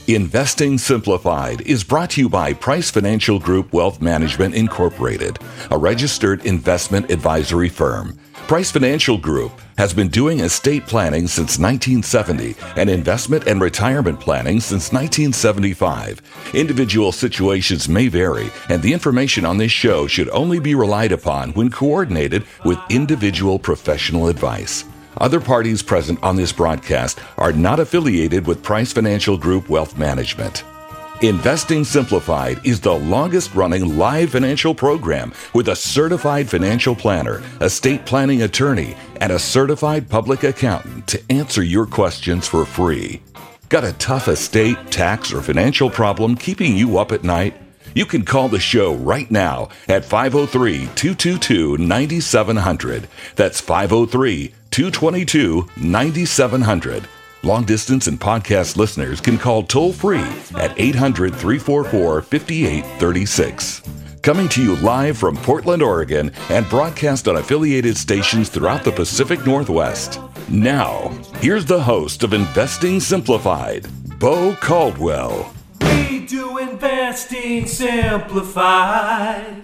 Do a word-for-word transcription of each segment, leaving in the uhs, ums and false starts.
Investing Simplified is brought to you by Price Financial Group Wealth Management Incorporated, a registered investment advisory firm. Price Financial Group has been doing estate planning since nineteen seventy and investment and retirement planning since nineteen seventy-five. Individual situations may vary, and the information on this show should only be relied upon when coordinated with individual professional advice. Other parties present on this broadcast are not affiliated with Price Financial Group Wealth Management. Investing Simplified is the longest-running live financial program with a certified financial planner, estate planning attorney, and a certified public accountant to answer your questions for free. Got a tough estate, tax, or financial problem keeping you up at night? You can call the show right now at five oh three, two two two, nine seven zero zero. That's five oh three, two two two, nine seven zero zero. Long distance and podcast listeners can call toll-free at eight hundred, three four four, five eight three six. Coming to you live from Portland, Oregon, and broadcast on affiliated stations throughout the Pacific Northwest. Now, here's the host of Investing Simplified, Bo Caldwell. We do Investing Simplified.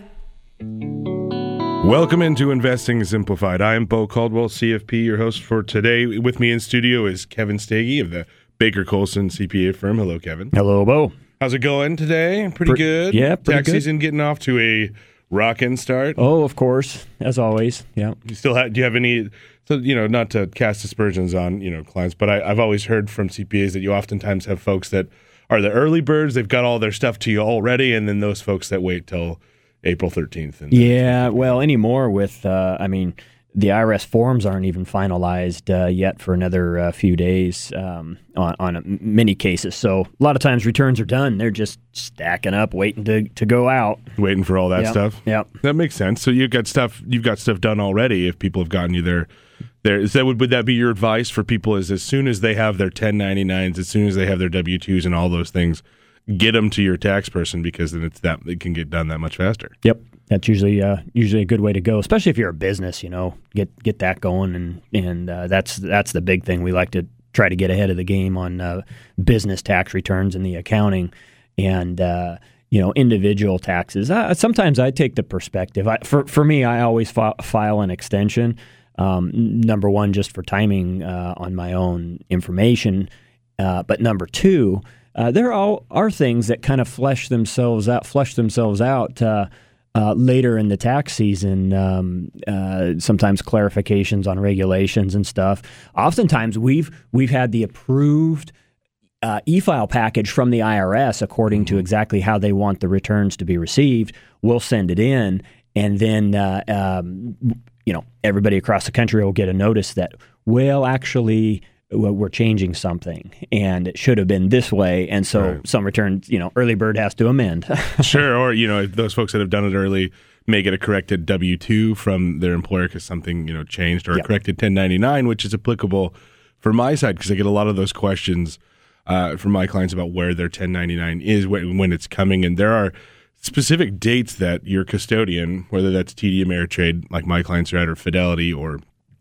Welcome into Investing Simplified. I am Bo Caldwell, C F P, your host for today. With me in studio is Kevin Stagey of the Baker Colson C P A firm. Hello, Kevin. Hello, Bo. How's it going today? Pretty Pre- good? Yeah, pretty Tax good. season getting off to a rockin' start. Oh, of course, as always. Yeah. You still have? Do you have any? So you know, not to cast aspersions on you know clients, but I, I've always heard from C P As that you oftentimes have folks that are the early birds. They've got all their stuff to you already, and then those folks that wait till April thirteenth. And yeah, well, anymore with, uh, I mean, the I R S forms aren't even finalized uh, yet for another uh, few days um, on, on many cases. So a lot of times returns are done. They're just stacking up, waiting to, to go out. Waiting for all that yep. stuff? Yep. That makes sense. So you've got stuff you've got stuff done already if people have gotten you their There is that would, would that be your advice for people? Is as soon as they have their ten ninety-nines, as soon as they have their W two's and all those things, get them to your tax person because then it's that it can get done that much faster. Yep, that's usually uh, usually a good way to go, especially if you're a business. You know, get get that going, and and uh, that's that's the big thing. We like to try to get ahead of the game on uh, business tax returns and the accounting, and uh, you know, individual taxes. Uh, sometimes I take the perspective. I, for for me, I always fi- file an extension. Um, number one, just for timing uh, on my own information, uh, but number two. Uh, there are, are things that kind of flesh themselves out, flesh themselves out uh, uh, later in the tax season. Um, uh, sometimes clarifications on regulations and stuff. Oftentimes, we've we've had the approved uh, e-file package from the I R S according to exactly how they want the returns to be received. We'll send it in, and then uh, um, you know everybody across the country will get a notice that, well, actually, we're changing something, and it should have been this way, and so right. some returns, you know, early bird has to amend. Sure, or, you know, those folks that have done it early may get a corrected W two from their employer because something, you know, changed, or yep. a corrected ten ninety-nine, which is applicable for my side because I get a lot of those questions uh, from my clients about where their ten ninety-nine is, when, when it's coming, and there are specific dates that your custodian, whether that's T D Ameritrade, like my clients are at, or Fidelity, or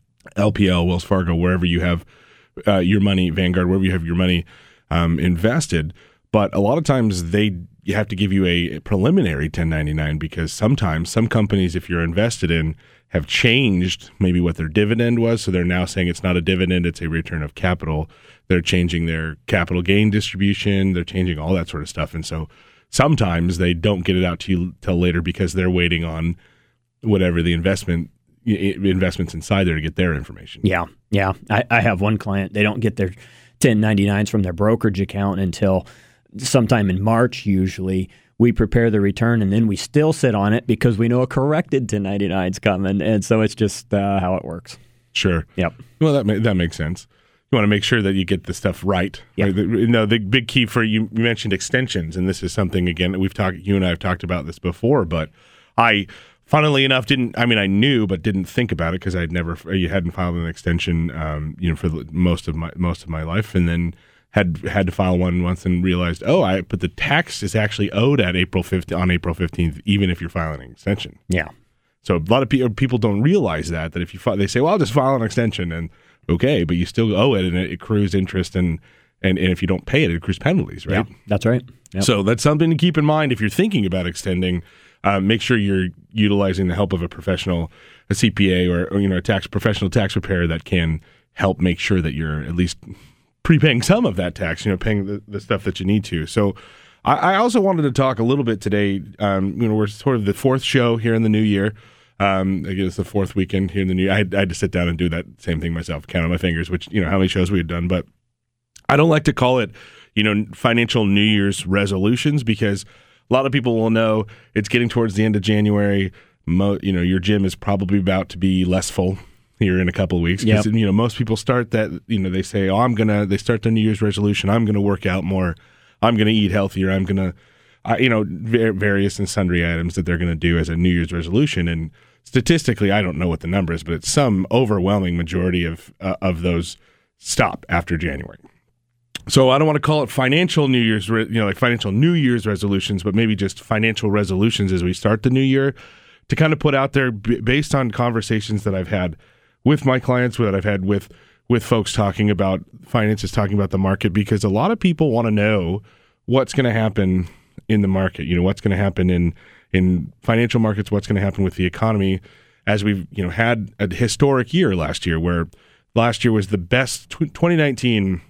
L P L, Wells Fargo, wherever you have Uh, your money, Vanguard, wherever you have your money um, invested. But a lot of times they you have to give you a, a preliminary ten ninety-nine because sometimes some companies, if you're invested in, have changed maybe what their dividend was. So they're now saying it's not a dividend, it's a return of capital. They're changing their capital gain distribution. They're changing all that sort of stuff. And so sometimes they don't get it out to you till later because they're waiting on whatever the investment investments inside there to get their information. Yeah, yeah. I, I have one client, they don't get their ten ninety-nines from their brokerage account until sometime in March usually. We prepare the return, and then we still sit on it because we know a corrected ten ninety-nine's coming, and so it's just uh, how it works. Sure. Yep. Well, that ma- that makes sense. You want to make sure that you get the stuff right. Yep. Like the, you know, the big key for you, you mentioned extensions, and this is something, again, that we've talked, you and I have talked about this before, but I... Funnily enough, didn't I mean I knew, but didn't think about it because I'd never you hadn't filed an extension, um, you know, for the, most of my most of my life, and then had had to file one once and realized, oh, I but the tax is actually owed at April fifteenth on April fifteenth, even if you're filing an extension. Yeah. So a lot of pe- people don't realize that that if you file, they say, well, I'll just file an extension, and okay, but you still owe it, and it accrues interest and And, and if you don't pay it, it accrues penalties, right? Yeah, that's right. Yep. So that's something to keep in mind if you're thinking about extending. Uh, make sure you're utilizing the help of a professional, a C P A, or, or you know, a tax professional tax preparer that can help make sure that you're at least prepaying some of that tax. You know, paying the, the stuff that you need to. So, I, I also wanted to talk a little bit today. Um, you know, we're sort of the fourth show here in the new year. Um, I guess it's the fourth weekend here in the new year. I had, I had to sit down and do that same thing myself, count on my fingers, which you know how many shows we had done. But I don't like to call it, you know, financial New Year's resolutions because a lot of people will know it's getting towards the end of January. Mo, you know, your gym is probably about to be less full here in a couple of weeks. Because, yep. you know, most people start that, you know, they say, oh, I'm going to, they start their New Year's resolution. I'm going to work out more. I'm going to eat healthier. I'm going to, uh, you know, various and sundry items that they're going to do as a New Year's resolution. And statistically, I don't know what the number is, but it's some overwhelming majority of uh, of those stop after January. So I don't want to call it financial New Year's, you know, like financial New Year's resolutions, but maybe just financial resolutions as we start the new year to kind of put out there based on conversations that I've had with my clients, that I've had with with folks talking about finances, talking about the market, because a lot of people want to know what's going to happen in the market. You know, what's going to happen in in financial markets, what's going to happen with the economy, as we've, you know, had a historic year last year, where last year was the best. twenty nineteen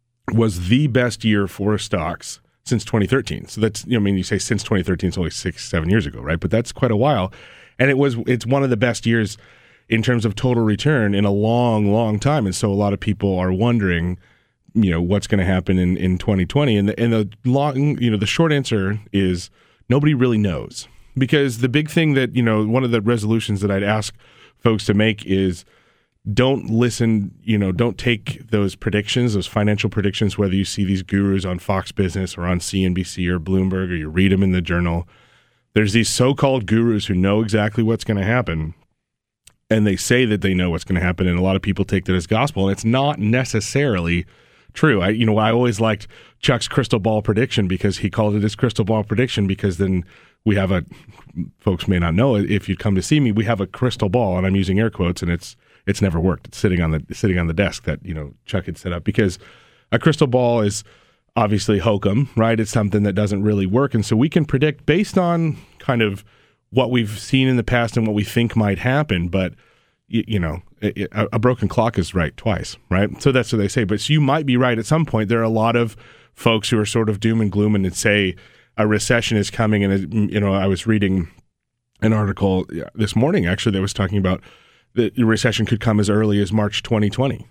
was the best year for stocks since twenty thirteen. So that's, you know, I mean, you say since twenty thirteen, it's only six, seven years ago, right? But that's quite a while. And it was, it's one of the best years in terms of total return in a long, long time. And so a lot of people are wondering, you know, what's going to happen in, in twenty twenty. And the, and the long, you know, the short answer is nobody really knows. Because the big thing that, you know, one of the resolutions that I'd ask folks to make is don't listen, you know, don't take those predictions, those financial predictions, whether you see these gurus on Fox Business or on C N B C or Bloomberg, or you read them in the journal. There's these so-called gurus who know exactly what's going to happen, and they say that they know what's going to happen, and a lot of people take that as gospel, and it's not necessarily true. I, you know, I always liked Chuck's crystal ball prediction because he called it his crystal ball prediction, because then we have a, folks may not know it, if you come to see me, we have a crystal ball, and I'm using air quotes, and it's it's never worked. It's sitting on the sitting on the desk that, you know, Chuck had set up, because a crystal ball is obviously hokum, right? It's something that doesn't really work, and so we can predict based on kind of what we've seen in the past and what we think might happen, but you, you know, it, a, a broken clock is right twice, right? So that's what they say. But so you might be right at some point. There are a lot of folks who are sort of doom and gloom and say a recession is coming. And, you know, I was reading an article this morning, actually, that was talking about the recession could come as early as March twenty twenty,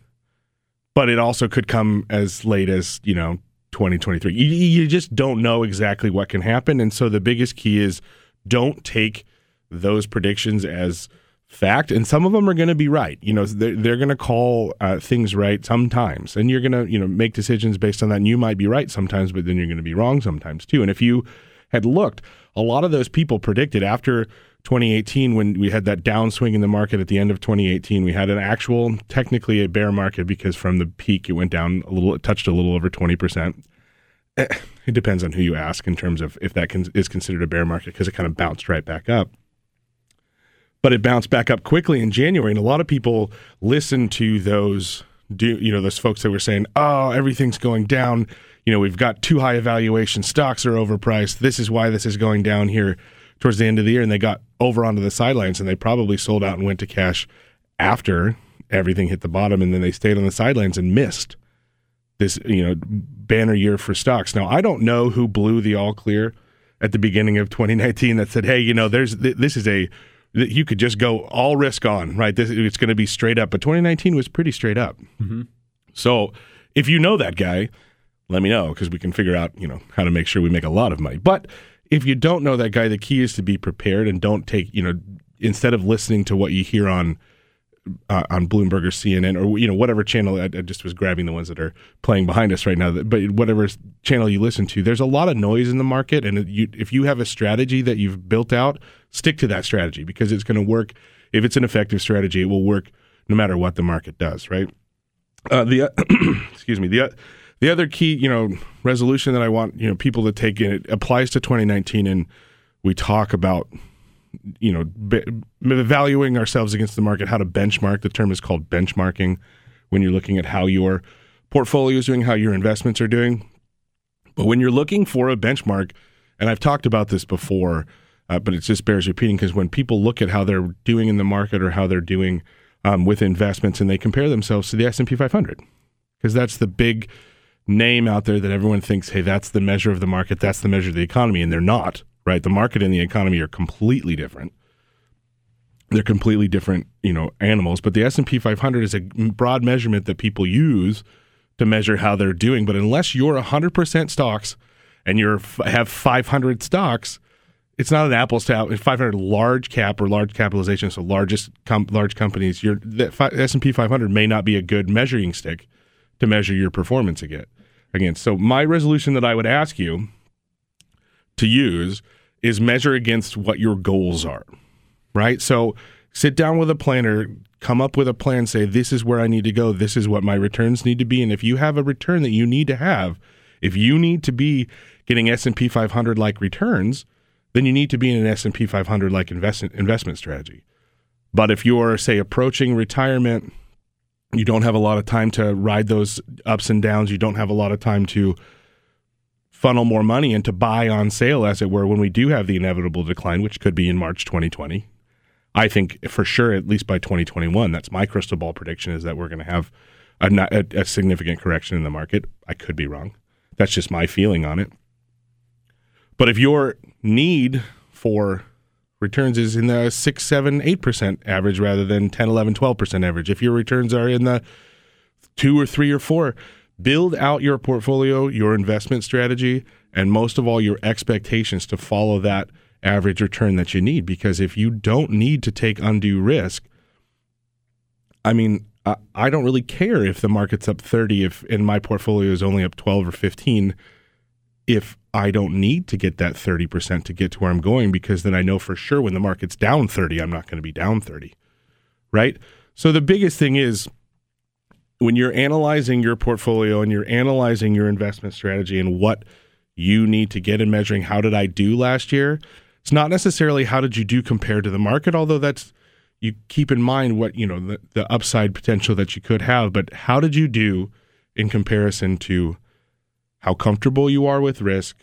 but it also could come as late as, you know, twenty twenty-three. You, you just don't know exactly what can happen. And so the biggest key is don't take those predictions as fact. And some of them are going to be right. You know, they're, they're going to call uh, things right sometimes. And you're going to, you know, make decisions based on that. And you might be right sometimes, but then you're going to be wrong sometimes too. And if you had looked, a lot of those people predicted after twenty eighteen, when we had that downswing in the market at the end of twenty eighteen, we had an actual, technically a bear market, because from the peak it went down a little, it touched a little over twenty percent. It depends on who you ask in terms of if that can, is considered a bear market, because it kind of bounced right back up. But it bounced back up quickly in January, and a lot of people listened to those, do you know, those folks that were saying, "Oh, everything's going down. You know, we've got too high a valuation. Stocks are overpriced. This is why this is going down here towards the end of the year." And they got over onto the sidelines, and they probably sold out and went to cash after everything hit the bottom, and then they stayed on the sidelines and missed this, you know, banner year for stocks. Now, I don't know who blew the all clear at the beginning of twenty nineteen that said, "Hey, you know, there's this is a you could just go all risk on, right? This, it's going to be straight up." But twenty nineteen was pretty straight up. Mm-hmm. So if you know that guy, let me know, because we can figure out, you know, how to make sure we make a lot of money. But if you don't know that guy, the key is to be prepared and don't take, you know, instead of listening to what you hear on uh, on Bloomberg or C N N or, you know, whatever channel. I, I just was grabbing the ones that are playing behind us right now. But whatever channel you listen to, there's a lot of noise in the market. And you, if you have a strategy that you've built out, stick to that strategy, because it's going to work. If it's an effective strategy, it will work no matter what the market does, right? Uh, the uh, excuse me. The the other key, you know, resolution that I want, you know, people to take in, it applies to twenty nineteen, and we talk about, you know, be, evaluating ourselves against the market, how to benchmark. The term is called benchmarking, when you're looking at how your portfolio is doing, how your investments are doing. But when you're looking for a benchmark, and I've talked about this before, uh, but it just bears repeating, because when people look at how they're doing in the market or how they're doing um, with investments, and they compare themselves to the S and P five hundred, because that's the big name out there that everyone thinks, hey, that's the measure of the market, that's the measure of the economy, and they're not, right? The market and the economy are completely different. They're completely different, you know, animals. But the S and P five hundred is a broad measurement that people use to measure how they're doing. But unless you're one hundred percent stocks and you have five hundred stocks, it's not an apples to apples. five hundred large cap or large capitalization, so largest com- large companies. Your the S and P five hundred may not be a good measuring stick to measure your performance again. Again, so my resolution that I would ask you to use is measure against what your goals are. Right? So sit down with a planner, come up with a plan, say, this is where I need to go. This is what my returns need to be. And if you have a return that you need to have, if you need to be getting S and P five hundred like returns, then you need to be in an S and P five hundred like investment investment strategy. But if you're, say, approaching retirement, you don't have a lot of time to ride those ups and downs, you don't have a lot of time to funnel more money and to buy on sale, as it were, when we do have the inevitable decline, which could be in March twenty twenty. I think for sure, at least by twenty twenty-one, that's my crystal ball prediction, is that we're going to have a, a, a significant correction in the market. I could be wrong. That's just my feeling on it. But if your need for returns is in the six, seven, eight percent average rather than ten, eleven, twelve percent average, if your returns are in the two or three or four, build out your portfolio, your investment strategy, and most of all, your expectations to follow that average return that you need. Because if you don't need to take undue risk, I mean, I, I don't really care if the market's up thirty, if and my portfolio is only up twelve or fifteen, if I don't need to get that thirty percent to get to where I'm going, because then I know for sure when the market's down thirty, I'm not going to be down thirty, right? So the biggest thing is, when you're analyzing your portfolio and you're analyzing your investment strategy and what you need to get in measuring how did I do last year, it's not necessarily how did you do compared to the market, although that's, you keep in mind what, you know, the, the upside potential that you could have, but how did you do in comparison to how comfortable you are with risk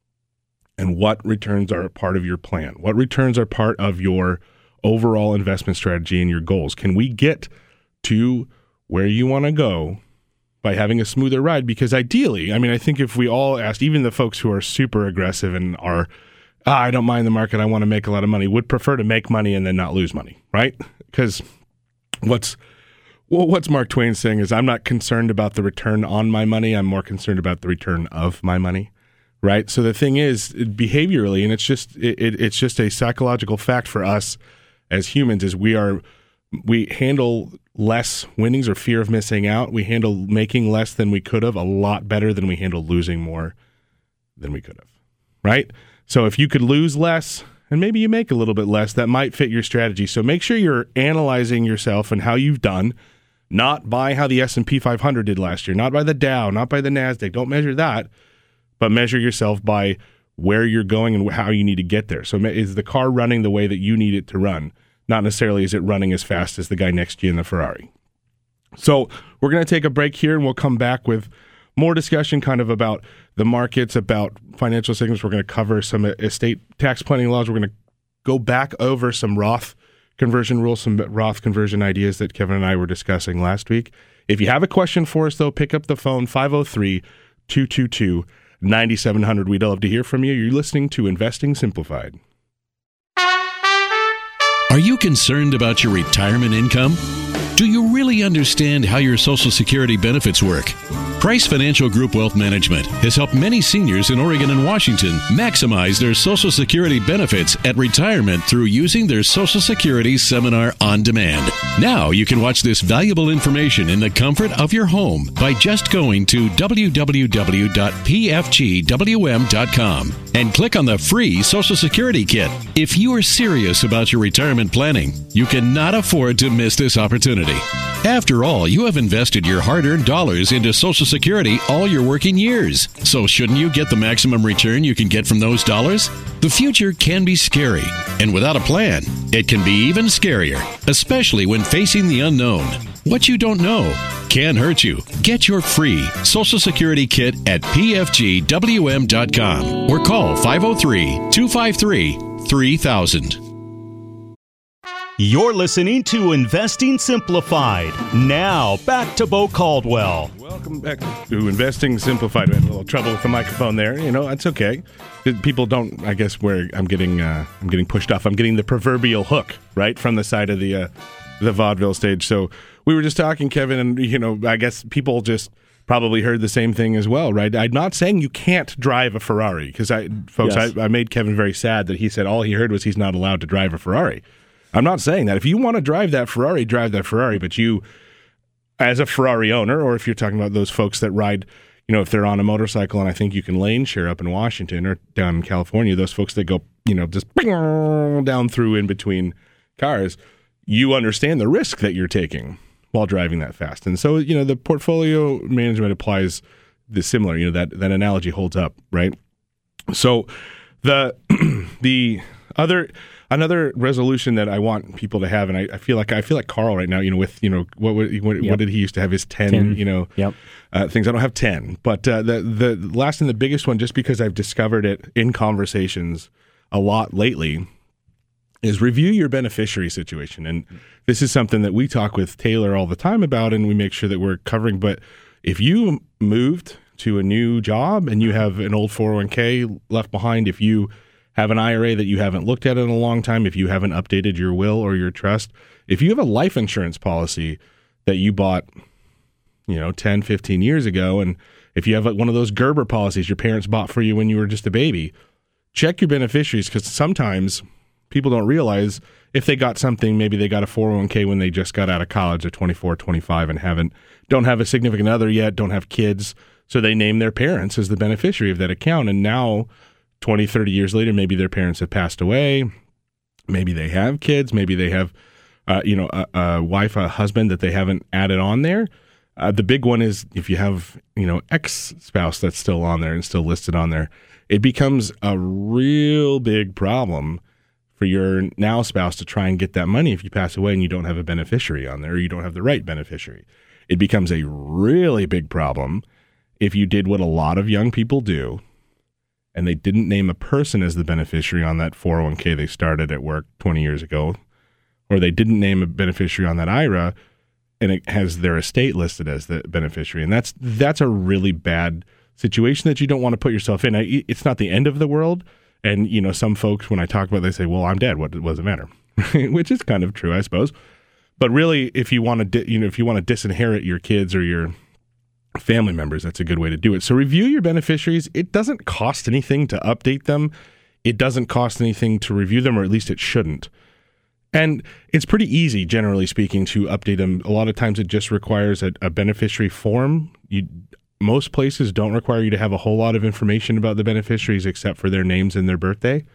and what returns are a part of your plan? What returns are part of your overall investment strategy and your goals? Can we get to where you want to go by having a smoother ride? Because ideally, I mean, I think if we all asked, even the folks who are super aggressive and are, ah, I don't mind the market, I want to make a lot of money, would prefer to make money and then not lose money, right? Because what's well, what's Mark Twain saying is, I'm not concerned about the return on my money, I'm more concerned about the return of my money, right? So the thing is, behaviorally, and it's just it, it, it's just a psychological fact for us as humans, is we are we handle less winnings or fear of missing out. We handle making less than we could have a lot better than we handle losing more than we could have, right? So if you could lose less and maybe you make a little bit less, that might fit your strategy. So make sure you're analyzing yourself and how you've done, not by how the S and P five hundred did last year, not by the Dow, not by the NASDAQ. Don't measure that, but measure yourself by where you're going and how you need to get there. So is the car running the way that you need it to run? Not necessarily is it running as fast as the guy next to you in the Ferrari. So we're going to take a break here, and we'll come back with more discussion kind of about the markets, about financial signals. We're going to cover some estate tax planning laws. We're going to go back over some Roth conversion rules, some Roth conversion ideas that Kevin and I were discussing last week. If you have a question for us, though, pick up the phone, five oh three, two two two, nine seven zero zero. We'd love to hear from you. You're listening to Investing Simplified. Are you concerned about your retirement income? Do you really understand how your Social Security benefits work? Price Financial Group Wealth Management has helped many seniors in Oregon and Washington maximize their Social Security benefits at retirement through using their Social Security Seminar on Demand. Now you can watch this valuable information in the comfort of your home by just going to w w w dot p f g w m dot com and click on the free Social Security Kit. If you are serious about your retirement planning, you cannot afford to miss this opportunity. After all, you have invested your hard-earned dollars into Social Security all your working years. So shouldn't you get the maximum return you can get from those dollars? The future can be scary, and without a plan, it can be even scarier, especially when facing the unknown. What you don't know can hurt you. Get your free Social Security kit at p f g w m dot com or call five oh three, two five three, three thousand. You're listening to Investing Simplified. Now, back to Bo Caldwell. Welcome back to Investing Simplified. I had a little trouble with the microphone there. You know, that's okay. People don't, I guess, where I'm getting uh, I'm getting pushed off. I'm getting the proverbial hook, right, from the side of the uh, the vaudeville stage. So we were just talking, Kevin, and, you know, I guess people just probably heard the same thing as well, right? I'm not saying you can't drive a Ferrari, because, I, folks, yes. I, I made Kevin very sad that he said all he heard was he's not allowed to drive a Ferrari. I'm not saying that. If you want to drive that Ferrari, drive that Ferrari. But you, as a Ferrari owner, or if you're talking about those folks that ride, you know, if they're on a motorcycle, and I think you can lane share up in Washington or down in California, those folks that go, you know, just down through in between cars, you understand the risk that you're taking while driving that fast. And so, you know, the portfolio management applies the similar, you know, that, that analogy holds up, right? So the the other... Another resolution that I want people to have, and I, I feel like I feel like Carl right now. You know, with you know what what, what, yep. what did he used to have his ten, ten. you know yep. uh, things. I don't have ten, but uh, the the last and the biggest one, just because I've discovered it in conversations a lot lately, is review your beneficiary situation. And this is something that we talk with Taylor all the time about, and we make sure that we're covering. But if you moved to a new job and you have an old four oh one k left behind, if you have an I R A that you haven't looked at in a long time, if you haven't updated your will or your trust, if you have a life insurance policy that you bought, you know, ten, fifteen years ago, and if you have like one of those Gerber policies your parents bought for you when you were just a baby, check your beneficiaries, because sometimes people don't realize if they got something, maybe they got a four oh one k when they just got out of college at twenty-four, twenty-five and haven't, don't have a significant other yet, don't have kids, so they name their parents as the beneficiary of that account, and now twenty, thirty years later, maybe their parents have passed away. Maybe they have kids. Maybe they have, uh, you know, a, a wife, a husband that they haven't added on there. Uh, the big one is if you have, you know, ex-spouse that's still on there and still listed on there, it becomes a real big problem for your now spouse to try and get that money if you pass away and you don't have a beneficiary on there, or you don't have the right beneficiary. It becomes a really big problem if you did what a lot of young people do, and they didn't name a person as the beneficiary on that four oh one k they started at work twenty years ago, or they didn't name a beneficiary on that I R A, and it has their estate listed as the beneficiary. And that's that's a really bad situation that you don't want to put yourself in. It's not the end of the world. And, you know, some folks, when I talk about it, they say, well, I'm dead. What, what does it matter? Which is kind of true, I suppose. But really, if you want to, di- you know, if you want to disinherit your kids or your family members, that's a good way to do it. So review your beneficiaries. It doesn't cost anything to update them. It doesn't cost anything to review them, or at least it shouldn't. And it's pretty easy, generally speaking, to update them. A lot of times it just requires a, a beneficiary form. You, most places don't require you to have a whole lot of information about the beneficiaries except for their names and their birthday.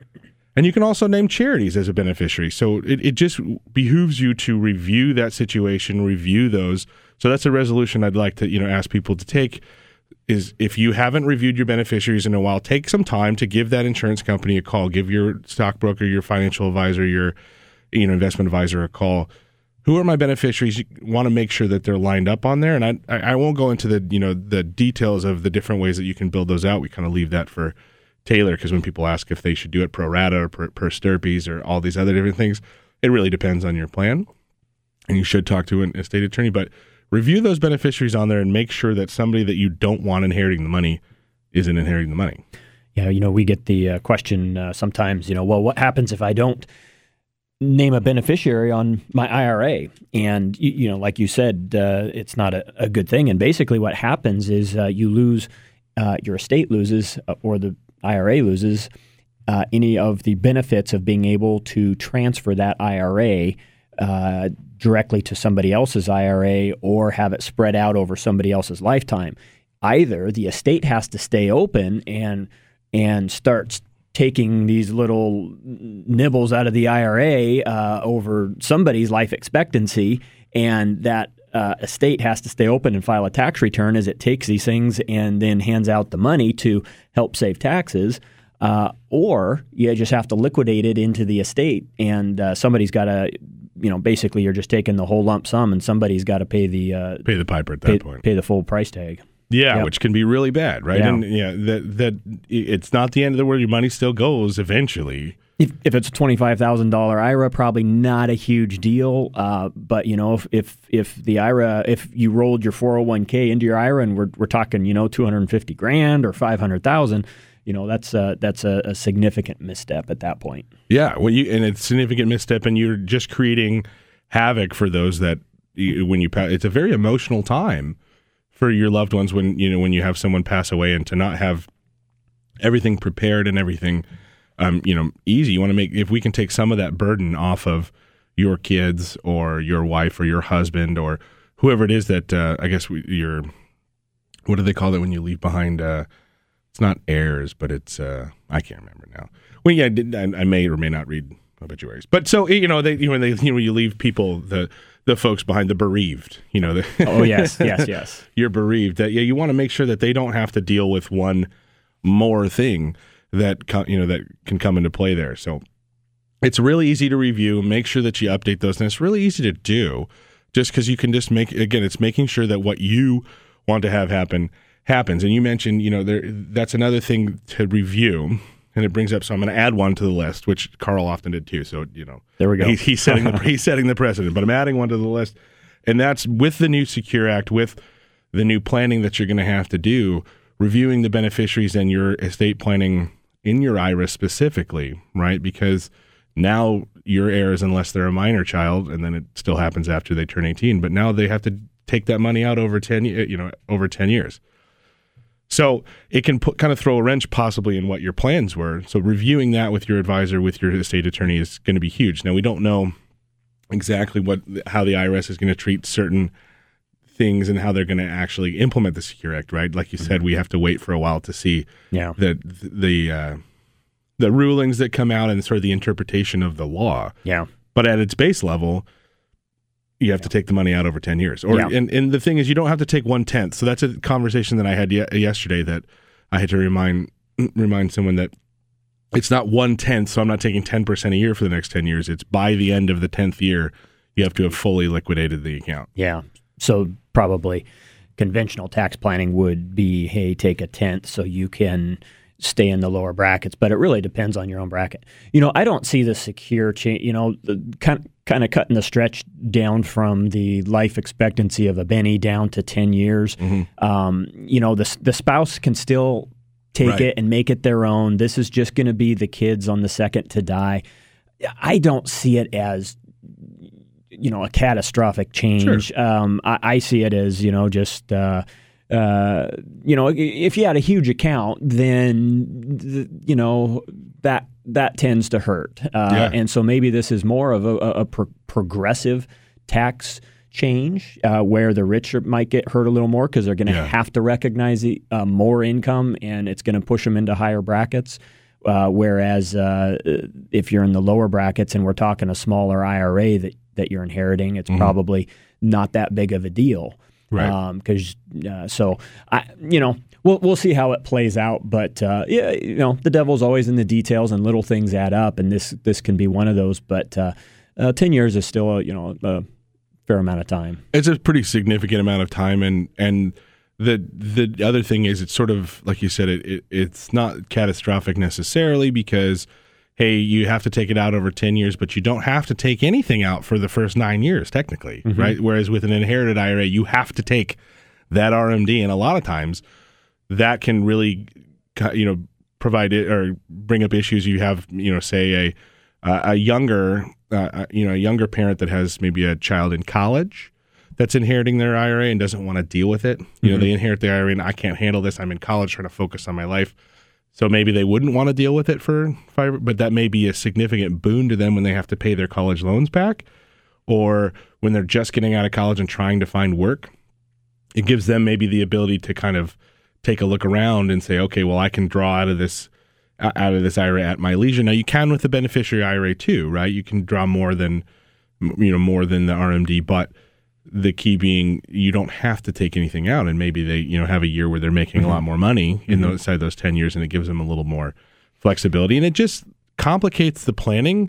And you can also name charities as a beneficiary. So it, it just behooves you to review that situation, review those. So that's a resolution I'd like to, you know, ask people to take, is if you haven't reviewed your beneficiaries in a while, take some time to give that insurance company a call. Give your stockbroker, your financial advisor, your, you know, investment advisor a call. Who are my beneficiaries? You want to make sure that they're lined up on there. And I, I won't go into the, you know, the details of the different ways that you can build those out. We kind of leave that for Taylor, because when people ask if they should do it pro rata or per, per stirpes or all these other different things, it really depends on your plan. And you should talk to an estate attorney, but review those beneficiaries on there and make sure that somebody that you don't want inheriting the money isn't inheriting the money. Yeah, you know, we get the uh, question uh, sometimes, you know, well, what happens if I don't name a beneficiary on my I R A? And, you, you know, like you said, uh, it's not a, a good thing. And basically what happens is uh, you lose, uh, your estate loses, uh, or the I R A loses uh, any of the benefits of being able to transfer that I R A uh, directly to somebody else's I R A, or have it spread out over somebody else's lifetime. Either the estate has to stay open and and starts taking these little nibbles out of the I R A uh, over somebody's life expectancy, and that uh, estate has to stay open and file a tax return as it takes these things and then hands out the money to help save taxes. Uh, or you just have to liquidate it into the estate, and uh, somebody's got to you know, basically you're just taking the whole lump sum, and somebody's got to pay the uh, pay the piper at that pay, point. Pay the full price tag. Yeah, Yep. which can be really bad, right? Yeah. And yeah, that that it's not the end of the world. Your money still goes eventually. If, if it's a twenty-five thousand dollars I R A, probably not a huge deal. Uh, but you know, if, if if the I R A, if you rolled your four oh one k into your I R A, and we're we're talking, you know, two hundred fifty grand or five hundred thousand, you know, that's a, that's a, a significant misstep at that point. Yeah, well, you and it's a significant misstep, and you're just creating havoc for those that you, when you pass. It's a very emotional time for your loved ones when you know when you have someone pass away, and to not have everything prepared and everything um, you know easy. You want to make, if we can take some of that burden off of your kids or your wife or your husband or whoever it is that uh, I guess we, you're, what do they call it when you leave behind? Uh, it's not heirs, but it's uh, I can't remember now. Well, yeah, I, did, I, I may or may not read obituaries, but so you know they you know they you know you leave people the. the folks behind, the bereaved, you know. The oh, yes, yes, yes. You're bereaved. That yeah, you want to make sure that they don't have to deal with one more thing that you know that can come into play there. So it's really easy to review. Make sure that you update those, and it's really easy to do. Just because you can just make again, it's making sure that what you want to have happen happens. And you mentioned, you know, there that's another thing to review. And it brings up, so I'm going to add one to the list, which Carl often did too. So, you know, there we go. He, he's setting the he's setting the precedent, but I'm adding one to the list, and that's with the new Secure Act, with the new planning that you're going to have to do, reviewing the beneficiaries and your estate planning in your I R A specifically, right? Because now your heirs, unless they're a minor child, and then it still happens after they turn eighteen, but now they have to take that money out over ten, you know, over ten years. So it can put, kind of throw a wrench possibly in what your plans were. So reviewing that with your advisor, with your estate attorney, is going to be huge. Now, we don't know exactly what how the I R S is going to treat certain things and how they're going to actually implement the Secure Act, right? Like you mm-hmm. said, we have to wait for a while to see yeah. the the uh, the rulings that come out and sort of the interpretation of the law. Yeah. But at its base level, you have to take the money out over ten years. Or, yeah. and, and the thing is, you don't have to take one-tenth. So that's a conversation that I had ye- yesterday that I had to remind remind someone that it's not one-tenth, so I'm not taking ten percent a year for the next ten years. It's by the end of the tenth year, you have to have fully liquidated the account. Yeah. So probably conventional tax planning would be, hey, take a tenth so you can stay in the lower brackets, but it really depends on your own bracket. You know, I don't see the secure change, you know, the, kind, kind of cutting the stretch down from the life expectancy of a Benny down to ten years. Mm-hmm. Um, you know, the, the spouse can still take right. it and make it their own. This is just going to be the kids on the second to die. I don't see it as, you know, a catastrophic change. Sure. Um, I, I see it as, you know, just, uh, Uh, you know, if you had a huge account, then the, you know that that tends to hurt, uh, yeah. and so maybe this is more of a, a pro- progressive tax change uh, where the rich might get hurt a little more because they're going to yeah. have to recognize the, uh, more income, and it's going to push them into higher brackets. Uh, whereas uh, if you're in the lower brackets and we're talking a smaller I R A that that you're inheriting, it's mm-hmm. probably not that big of a deal. Right. Because um, uh, so I, you know, we'll we'll see how it plays out. But uh, yeah, you know, the devil's always in the details, and little things add up, and this this can be one of those. But uh, uh, ten years is still a, you know a fair amount of time. It's a pretty significant amount of time, and and the the other thing is, it's sort of like you said, it, it it's not catastrophic necessarily because, hey, you have to take it out over ten years, but you don't have to take anything out for the first nine years, technically, mm-hmm. right? Whereas with an inherited I R A, you have to take that R M D, and a lot of times that can really, you know, provide it or bring up issues. You have, you know, say a a younger, uh, you know, a younger parent that has maybe a child in college that's inheriting their I R A and doesn't want to deal with it. You mm-hmm. know, they inherit the I R A and I can't handle this. I'm in college trying to focus on my life. So maybe they wouldn't want to deal with it for five, but that may be a significant boon to them when they have to pay their college loans back, or when they're just getting out of college and trying to find work. It gives them maybe the ability to kind of take a look around and say, okay, well, I can draw out of this out of this I R A at my leisure. Now you can with the beneficiary I R A too, right? You can draw more than you know more than the R M D, but the key being you don't have to take anything out, and maybe they you know have a year where they're making mm-hmm. a lot more money in mm-hmm. those inside those ten years, and it gives them a little more flexibility, and it just complicates the planning.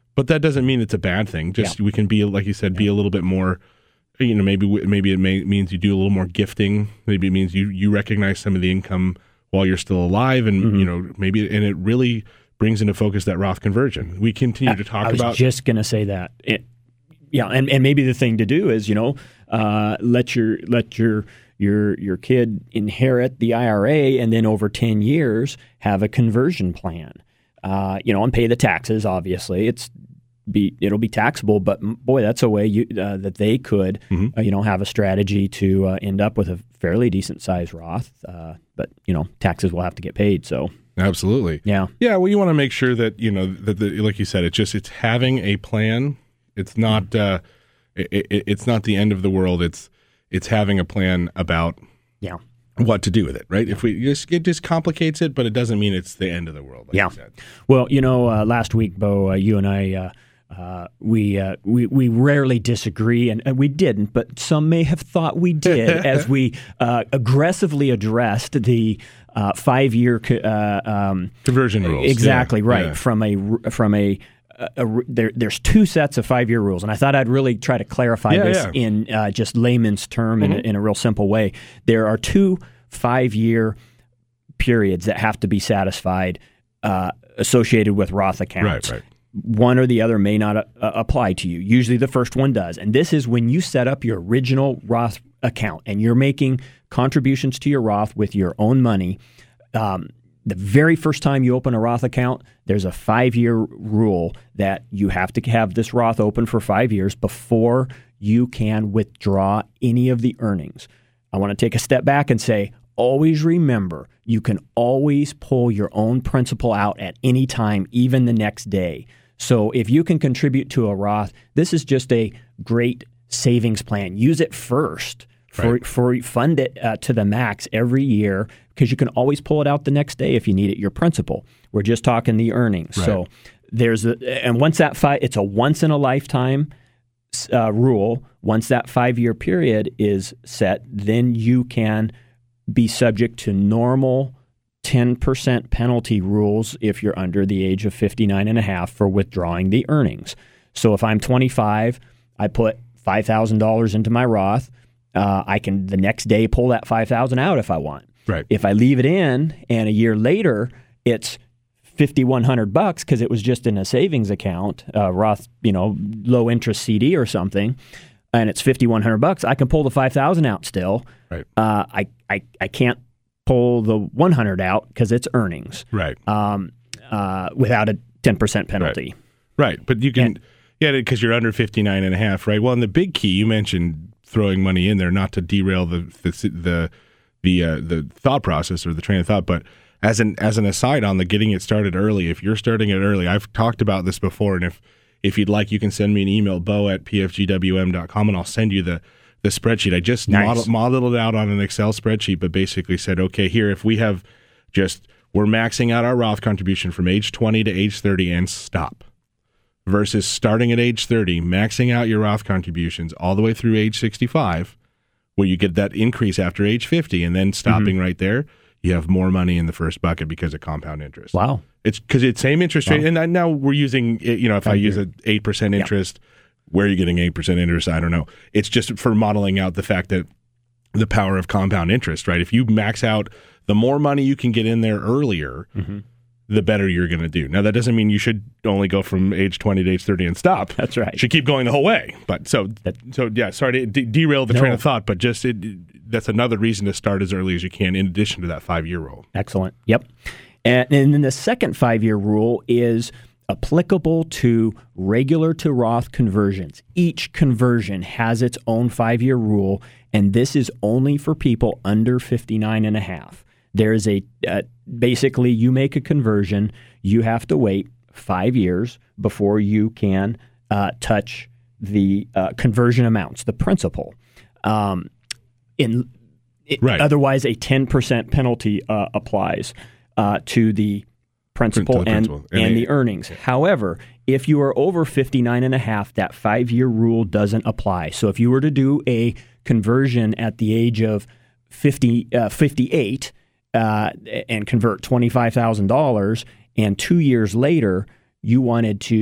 But that doesn't mean it's a bad thing. Just Yeah. we can be, like you said, be a little bit more, you know, maybe maybe it may, means you do a little more gifting. Maybe it means you, you recognize some of the income while you're still alive. And, Mm-hmm. you know, maybe, and it really brings into focus that Roth conversion. We continue to talk I was about. just going to say that. It, yeah, and, and maybe the thing to do is, you know, uh, let your let your your your kid inherit the I R A, and then over ten years have a conversion plan. Uh, you know, and pay the taxes. Obviously, it's be it'll be taxable, but boy, that's a way you uh, that they could, Mm-hmm. uh, you know, have a strategy to uh, end up with a fairly decent sized Roth. Uh, but you know, taxes will have to get paid. So Absolutely. yeah, Yeah, well, you want to make sure that, you know, that the, like you said, it's just, it's having a plan. It's not, uh, it, it, it's not the end of the world. It's, it's having a plan about yeah. what to do with it, right? If we just, it just complicates it, but it doesn't mean it's the end of the world. Like Yeah. you said. Well, you know, uh, last week, Bo, uh, you and I, uh, uh, we, uh, we we rarely disagree, and, and we didn't, but some may have thought we did as we uh, aggressively addressed the uh, five-year co- uh, um, Conversion rules. Exactly Yeah, right. yeah. From a from a, a, a there, there's two sets of five-year rules, and I thought I'd really try to clarify Yeah, this yeah. in uh, just layman's term in, a, in a real simple way. There are two five-year periods that have to be satisfied uh, associated with Roth accounts. Right, right. One or the other may not uh, apply to you. Usually the first one does. And this is when you set up your original Roth account and you're making contributions to your Roth with your own money. Um, the very first time you open a Roth account, there's a five-year rule that you have to have this Roth open for five years before you can withdraw any of the earnings. I want to take a step back and say, always remember, you can always pull your own principal out at any time, even the next day. So if you can contribute to a Roth, this is just a great savings plan. Use it first for, Right. for fund it uh, to the max every year, because you can always pull it out the next day if you need it, your principal. We're just talking the earnings. Right. So there's a, and once that five, it's a once in a lifetime uh, rule. Once that five-year period is set, then you can be subject to normal ten percent penalty rules if you're under the age of fifty-nine and a half for withdrawing the earnings. So if I'm twenty-five, I put five thousand dollars into my Roth. Uh, I can the next day pull that five thousand dollars out if I want. Right. If I leave it in and a year later it's fifty-one hundred bucks because it was just in a savings account, uh, Roth, you know, low interest C D or something, and it's fifty-one hundred bucks, I can pull the five thousand out still. Right. Uh, I, I I can't pull the one hundred out because it's earnings. Right. Um, uh, without a ten percent penalty. Right. But you can, And- yeah, because you're under fifty-nine and a half, right? Well, and the big key, you mentioned throwing money in there, not to derail the, the, the, the, uh, the thought process or the train of thought, but as an, as an aside on the getting it started early, if you're starting it early, I've talked about this before. And if, if you'd like, you can send me an email, bo at p f g w m dot com, and I'll send you the, the spreadsheet. I just Nice. model, modeled it out on an Excel spreadsheet, but basically said, okay, here, if we have just, we're maxing out our Roth contribution from age twenty to age thirty and stop, versus starting at age thirty, maxing out your Roth contributions all the way through age sixty-five, where you get that increase after age fifty, and then stopping Mm-hmm. right there, you have more money in the first bucket because of compound interest. Wow. It's because it's same interest rate, Wow. and I- now we're using, you know, if I use an eight percent interest, where are you getting eight percent interest? I don't know. It's just for modeling out the fact that the power of compound interest, right? If you max out, the more money you can get in there earlier, Mm-hmm. the better you're going to do. Now, that doesn't mean you should only go from age twenty to age thirty and stop. That's right. You should keep going the whole way. But so, so yeah, sorry to de- derail the No. train of thought, but just it, that's another reason to start as early as you can, in addition to that five-year rule. Excellent. Yep. And, and then the second five-year rule is applicable to regular to Roth conversions. Each conversion has its own five-year rule, and this is only for people under fifty-nine and a half. There is a uh, basically you make a conversion, you have to wait five years before you can uh, touch the uh, conversion amounts, the principal. Um, in it, Right. Otherwise, a ten percent penalty uh, applies uh, to the principal, To the and, principal. and, And the the- earnings. However, if you are over fifty-nine and a half, that five-year rule doesn't apply. So if you were to do a conversion at the age of fifty, uh, fifty-eight uh, and convert twenty-five thousand dollars, and two years later you wanted to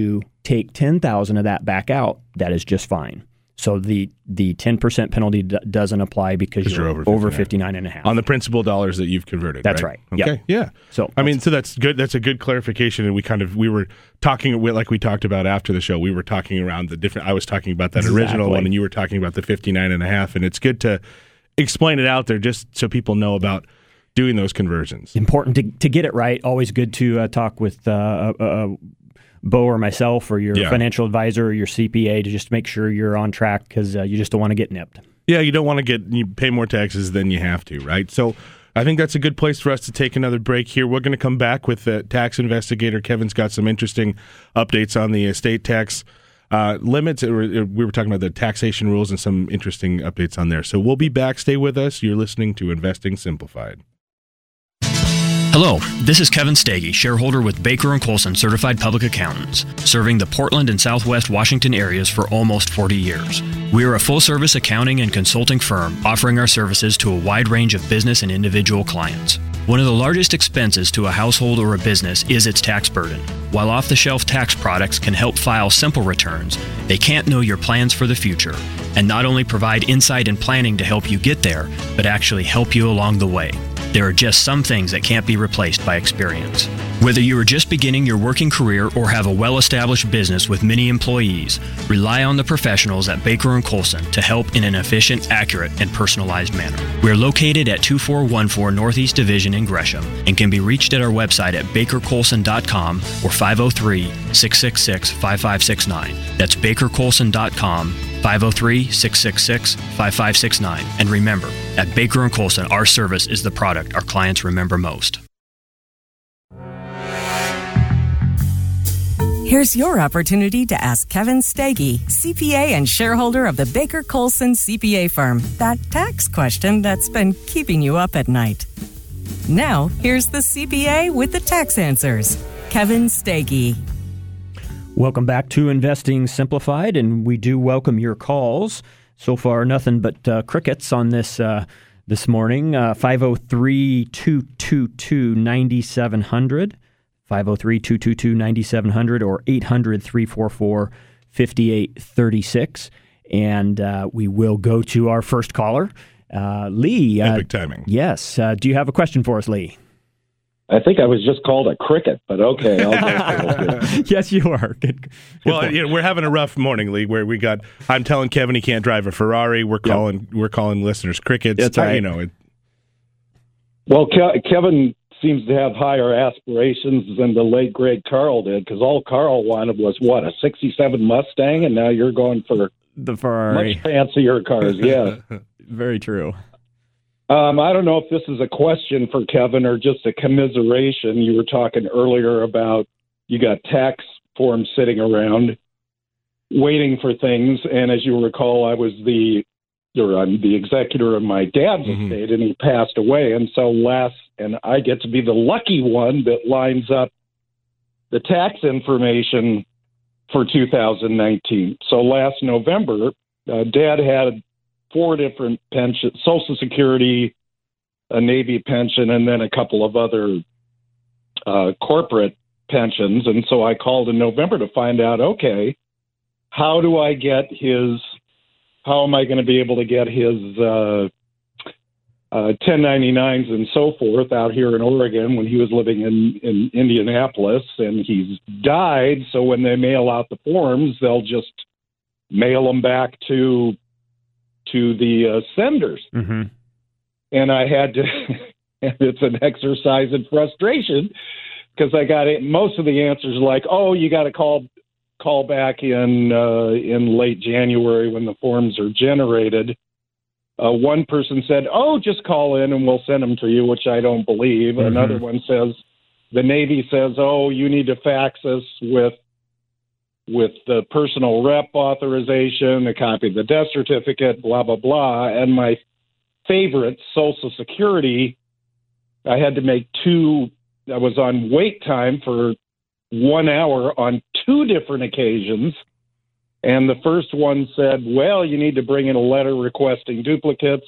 take ten thousand of that back out, that is just fine. So the the ten percent penalty d- doesn't apply because you're, you're over, over fifty-nine and a half on the principal dollars that you've converted. That's right. right. Okay. Yep. Yeah. So I mean, so that's good. That's a good clarification. And we kind of we were talking like we talked about after the show. We were talking around the different. I was talking about that exactly. original one, and you were talking about the fifty-nine and a half. And it's good to explain it out there just so people know about doing those conversions. Important to to get it right. Always good to uh, talk with. Uh, uh, Bo or myself or your yeah. financial advisor or your C P A to just make sure you're on track because uh, you just don't want to get nipped. Yeah, you don't want to get you pay more taxes than you have to, right? So I think that's a good place for us to take another break here. We're going to come back with the tax investigator. Kevin's got some interesting updates on the estate tax uh, limits. We were talking about the taxation rules and some interesting updates on there. So we'll be back. Stay with us. You're listening to Investing Simplified. Hello, this is Kevin Stagey, shareholder with Baker and Colson Certified Public Accountants, serving the Portland and Southwest Washington areas for almost forty years. We are a full-service accounting and consulting firm offering our services to a wide range of business and individual clients. One of the largest expenses to a household or a business is its tax burden. While off-the-shelf tax products can help file simple returns, they can't know your plans for the future and not only provide insight and planning to help you get there, but actually help you along the way. There are just some things that can't be replaced by experience. Whether you are just beginning your working career or have a well-established business with many employees, rely on the professionals at Baker and Colson to help in an efficient, accurate, and personalized manner. We are located at two four one four Northeast Division in Gresham and can be reached at our website at baker colson dot com or five oh three, six six six, five five six nine. That's baker colson dot com, five oh three, six six six, five five six nine. And remember, at Baker and Colson, our service is the product our clients remember most. Here's your opportunity to ask Kevin Stagey, C P A and shareholder of the Baker Colson C P A firm, that tax question that's been keeping you up at night. Now, here's the C P A with the tax answers, Kevin Stagey. Welcome back to Investing Simplified, and we do welcome your calls. So far, nothing but uh, crickets on this uh, this morning. Uh, five oh three, two two two, nine seven hundred. five oh three, two two two, nine seven hundred or eight hundred, three four four, five eight three six. And uh, we will go to our first caller, uh, Lee. Uh, Epic timing. Yes. Uh, do you have a question for us, Lee? I think I was just called a cricket, but okay. I'll Yes, you are. Good, good well, you know, we're having a rough morning, Lee, where we got, I'm telling Kevin he can't drive a Ferrari. We're calling, yep. we're calling listeners crickets. That's right. You know, it, well, Ke- Kevin seems to have higher aspirations than the late great Carl did, because all Carl wanted was what, a sixty-seven Mustang, and now you're going for the Ferrari, much fancier cars. Yeah, very true. Um, I don't know if this is a question for Kevin or just a commiseration. You were talking earlier about you got tax forms sitting around waiting for things, and as you recall, I was the or I'm the executor of my dad's mm-hmm. estate, and he passed away, and so last. And I get to be the lucky one that lines up the tax information for two thousand nineteen. So last November, uh, Dad had four different pensions, Social Security, a Navy pension, and then a couple of other uh, corporate pensions. And so I called in November to find out, okay, how do I get his, how am I going to be able to get his uh Uh, ten ninety-nines and so forth out here in Oregon when he was living in, in Indianapolis, and he's died. So when they mail out the forms, they'll just mail them back to to the uh, senders. Mm-hmm. And I had to, and it's an exercise in frustration because I got it. Most of the answers like, oh, you got to call call back in uh, in late January when the forms are generated. Uh, one person said, oh, just call in and we'll send them to you, which I don't believe. Mm-hmm. Another one says, the Navy says, oh, you need to fax us with with the personal rep authorization, a copy of the death certificate, blah, blah, blah. And my favorite, Social Security, I had to make two, I was on wait time for one hour on two different occasions. And the first one said, well, you need to bring in a letter requesting duplicates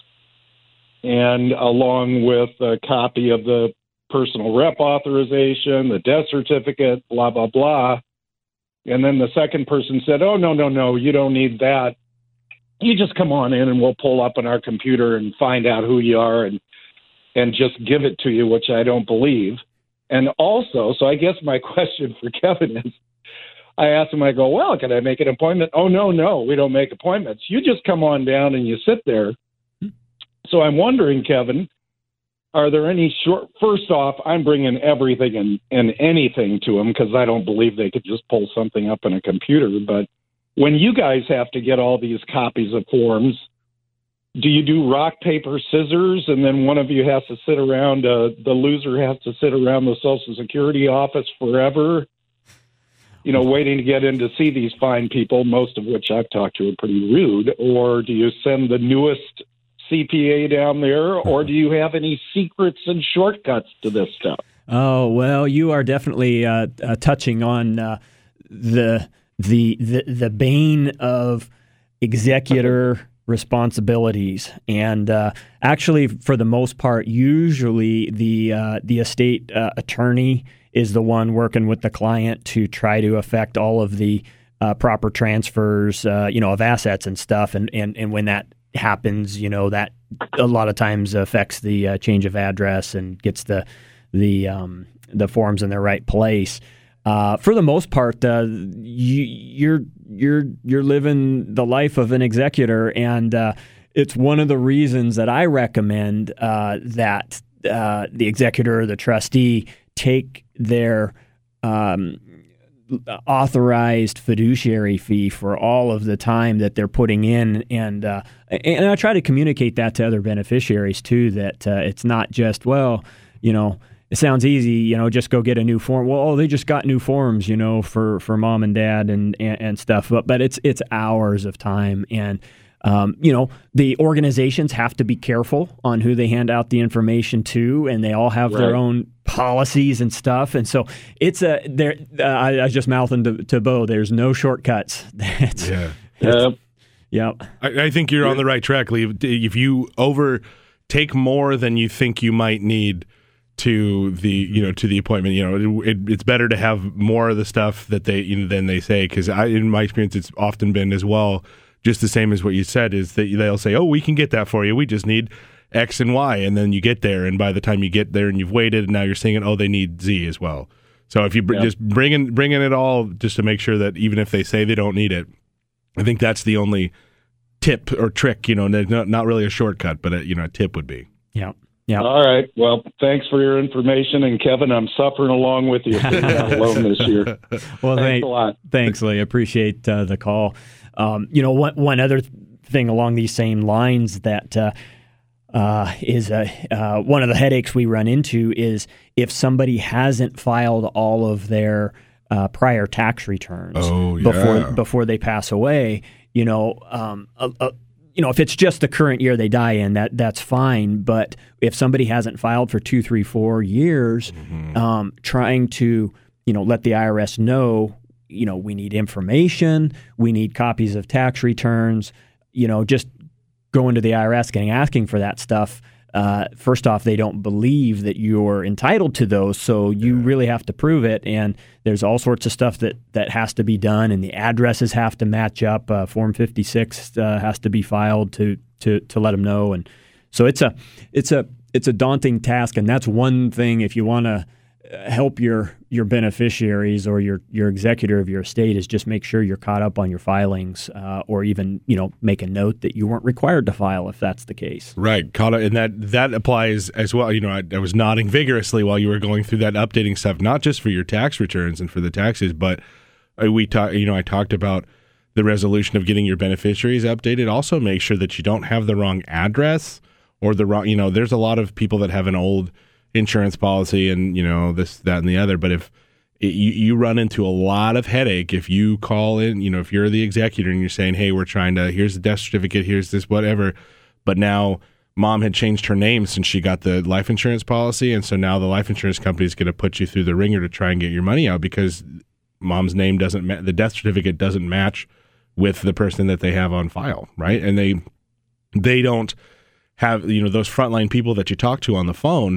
and along with a copy of the personal rep authorization, the death certificate, blah, blah, blah. And then the second person said, oh, no, no, no, you don't need that. You just come on in and we'll pull up on our computer and find out who you are and and just give it to you, which I don't believe. And also, so I guess my question for Kevin is, I asked him, I go, well, can I make an appointment? Oh, no, no, we don't make appointments. You just come on down and you sit there. So I'm wondering, Kevin, are there any short, first off, I'm bringing everything and, and anything to them because I don't believe they could just pull something up on a computer, but when you guys have to get all these copies of forms, do you do rock, paper, scissors, and then one of you has to sit around, uh, the loser has to sit around the Social Security office forever, you know, waiting to get in to see these fine people, most of which I've talked to are pretty rude, or do you send the newest C P A down there, or do you have any secrets and shortcuts to this stuff? Oh, well, you are definitely uh, uh, touching on uh, the... The, the the bane of executor responsibilities, and uh, actually, for the most part, usually the uh, the estate uh, attorney is the one working with the client to try to effect all of the uh, proper transfers, uh, you know, of assets and stuff. And, and and when that happens, you know, that a lot of times affects the uh, change of address and gets the the um, the forms in their right place. Uh, for the most part, uh, you, you're you're you're living the life of an executor, and uh, it's one of the reasons that I recommend uh, that uh, the executor or the trustee take their um, authorized fiduciary fee for all of the time that they're putting in, and uh, and I try to communicate that to other beneficiaries too. That uh, it's not just, well, you know. It sounds easy, you know, just go get a new form. Well, oh, they just got new forms, you know, for, for mom and dad and, and, and stuff. But but it's it's hours of time. And, um, you know, the organizations have to be careful on who they hand out the information to. And they all have right. their own policies and stuff. And so it's a, there. Uh, I, I was just mouthing to, to Bo, there's no shortcuts. It's, yeah. It's, yeah. I, I think you're on the right track, Lee. If you over take more than you think you might need to the you know to the appointment, you know it, it's better to have more of the stuff that they you know, than they say, because I in my experience it's often been as well just the same as what you said, is that they'll say, oh, we can get that for you, we just need X and Y, and then you get there, and by the time you get there and you've waited and now you're saying, oh, they need Z as well. So if you br- yeah. just bringing bringing it all just to make sure that even if they say they don't need it, I think that's the only tip or trick, you know not, not really a shortcut, but a, you know a tip would be. Yeah. Yeah. All right. Well, thanks for your information. And Kevin, I'm suffering along with you. You're not alone this year. Well, thanks thank, a lot. Thanks, Lee. Appreciate uh, the call. Um, you know, one, one other thing along these same lines that uh, uh, is uh, uh, one of the headaches we run into is if somebody hasn't filed all of their uh, prior tax returns oh, yeah. before before they pass away. You know, um, a, a, You know, if it's just the current year they die in, that that's fine. But if somebody hasn't filed for two, three, four years, mm-hmm. um, trying to, you know, let the I R S know, you know, we need information, we need copies of tax returns, you know, just going to the I R S, getting asking for that stuff. Uh, first off, they don't believe that you're entitled to those, so you yeah. really have to prove it. And there's all sorts of stuff that, that has to be done, and the addresses have to match up. Uh, Form fifty-six uh, has to be filed to, to to let them know, and so it's a it's a it's a daunting task. And that's one thing, if you want to help your your beneficiaries or your your executor of your estate, is just make sure you're caught up on your filings, uh, or even you know make a note that you weren't required to file if that's the case. Right, caught up, and that that applies as well. You know, I, I was nodding vigorously while you were going through that updating stuff, not just for your tax returns and for the taxes, but we talk. You know, I talked about the resolution of getting your beneficiaries updated. Also, make sure that you don't have the wrong address or the wrong. You know, there's a lot of people that have an old insurance policy and you know this, that, and the other. But if it, you, you run into a lot of headache if you call in, you know, if you're the executor and you're saying, hey, we're trying to, here's the death certificate, here's this, whatever. But now mom had changed her name since she got the life insurance policy. And so now the life insurance company is going to put you through the ringer to try and get your money out because mom's name doesn't, ma- the death certificate doesn't match with the person that they have on file. Right. And they, they don't have, you know, those frontline people that you talk to on the phone,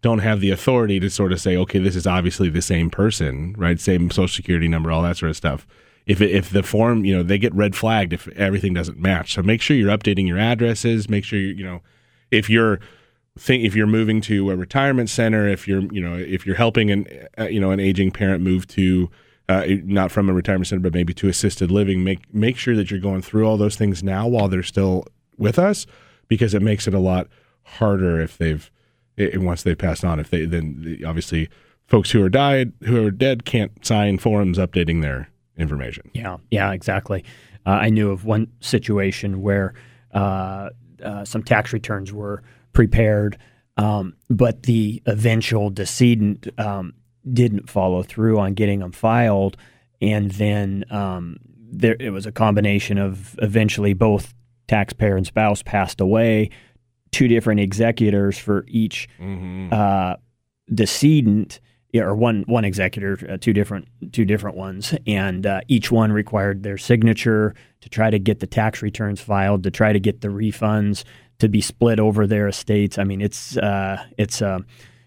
don't have the authority to sort of say, okay, this is obviously the same person, right? Same social security number, all that sort of stuff. If it, if the form, you know, they get red flagged if everything doesn't match. So make sure you're updating your addresses. Make sure you, you know, if you're think if you're moving to a retirement center, if you're, you know, if you're helping an, uh, you know, an aging parent move to uh, not from a retirement center, but maybe to assisted living, make make sure that you're going through all those things now while they're still with us, because it makes it a lot harder if they've it, once they've passed on. If they then obviously folks who are died who are dead can't sign forms updating their information. Yeah, yeah, exactly. Uh, I knew of one situation where uh, uh, some tax returns were prepared, um, but the eventual decedent um, didn't follow through on getting them filed, and then um, there it was a combination of eventually both taxpayer and spouse passed away, two different executors for each mm-hmm. uh, decedent. Yeah, or one one executor, uh, two different two different ones, and uh, each one required their signature to try to get the tax returns filed, to try to get the refunds to be split over their estates. I mean, it's uh, it's uh,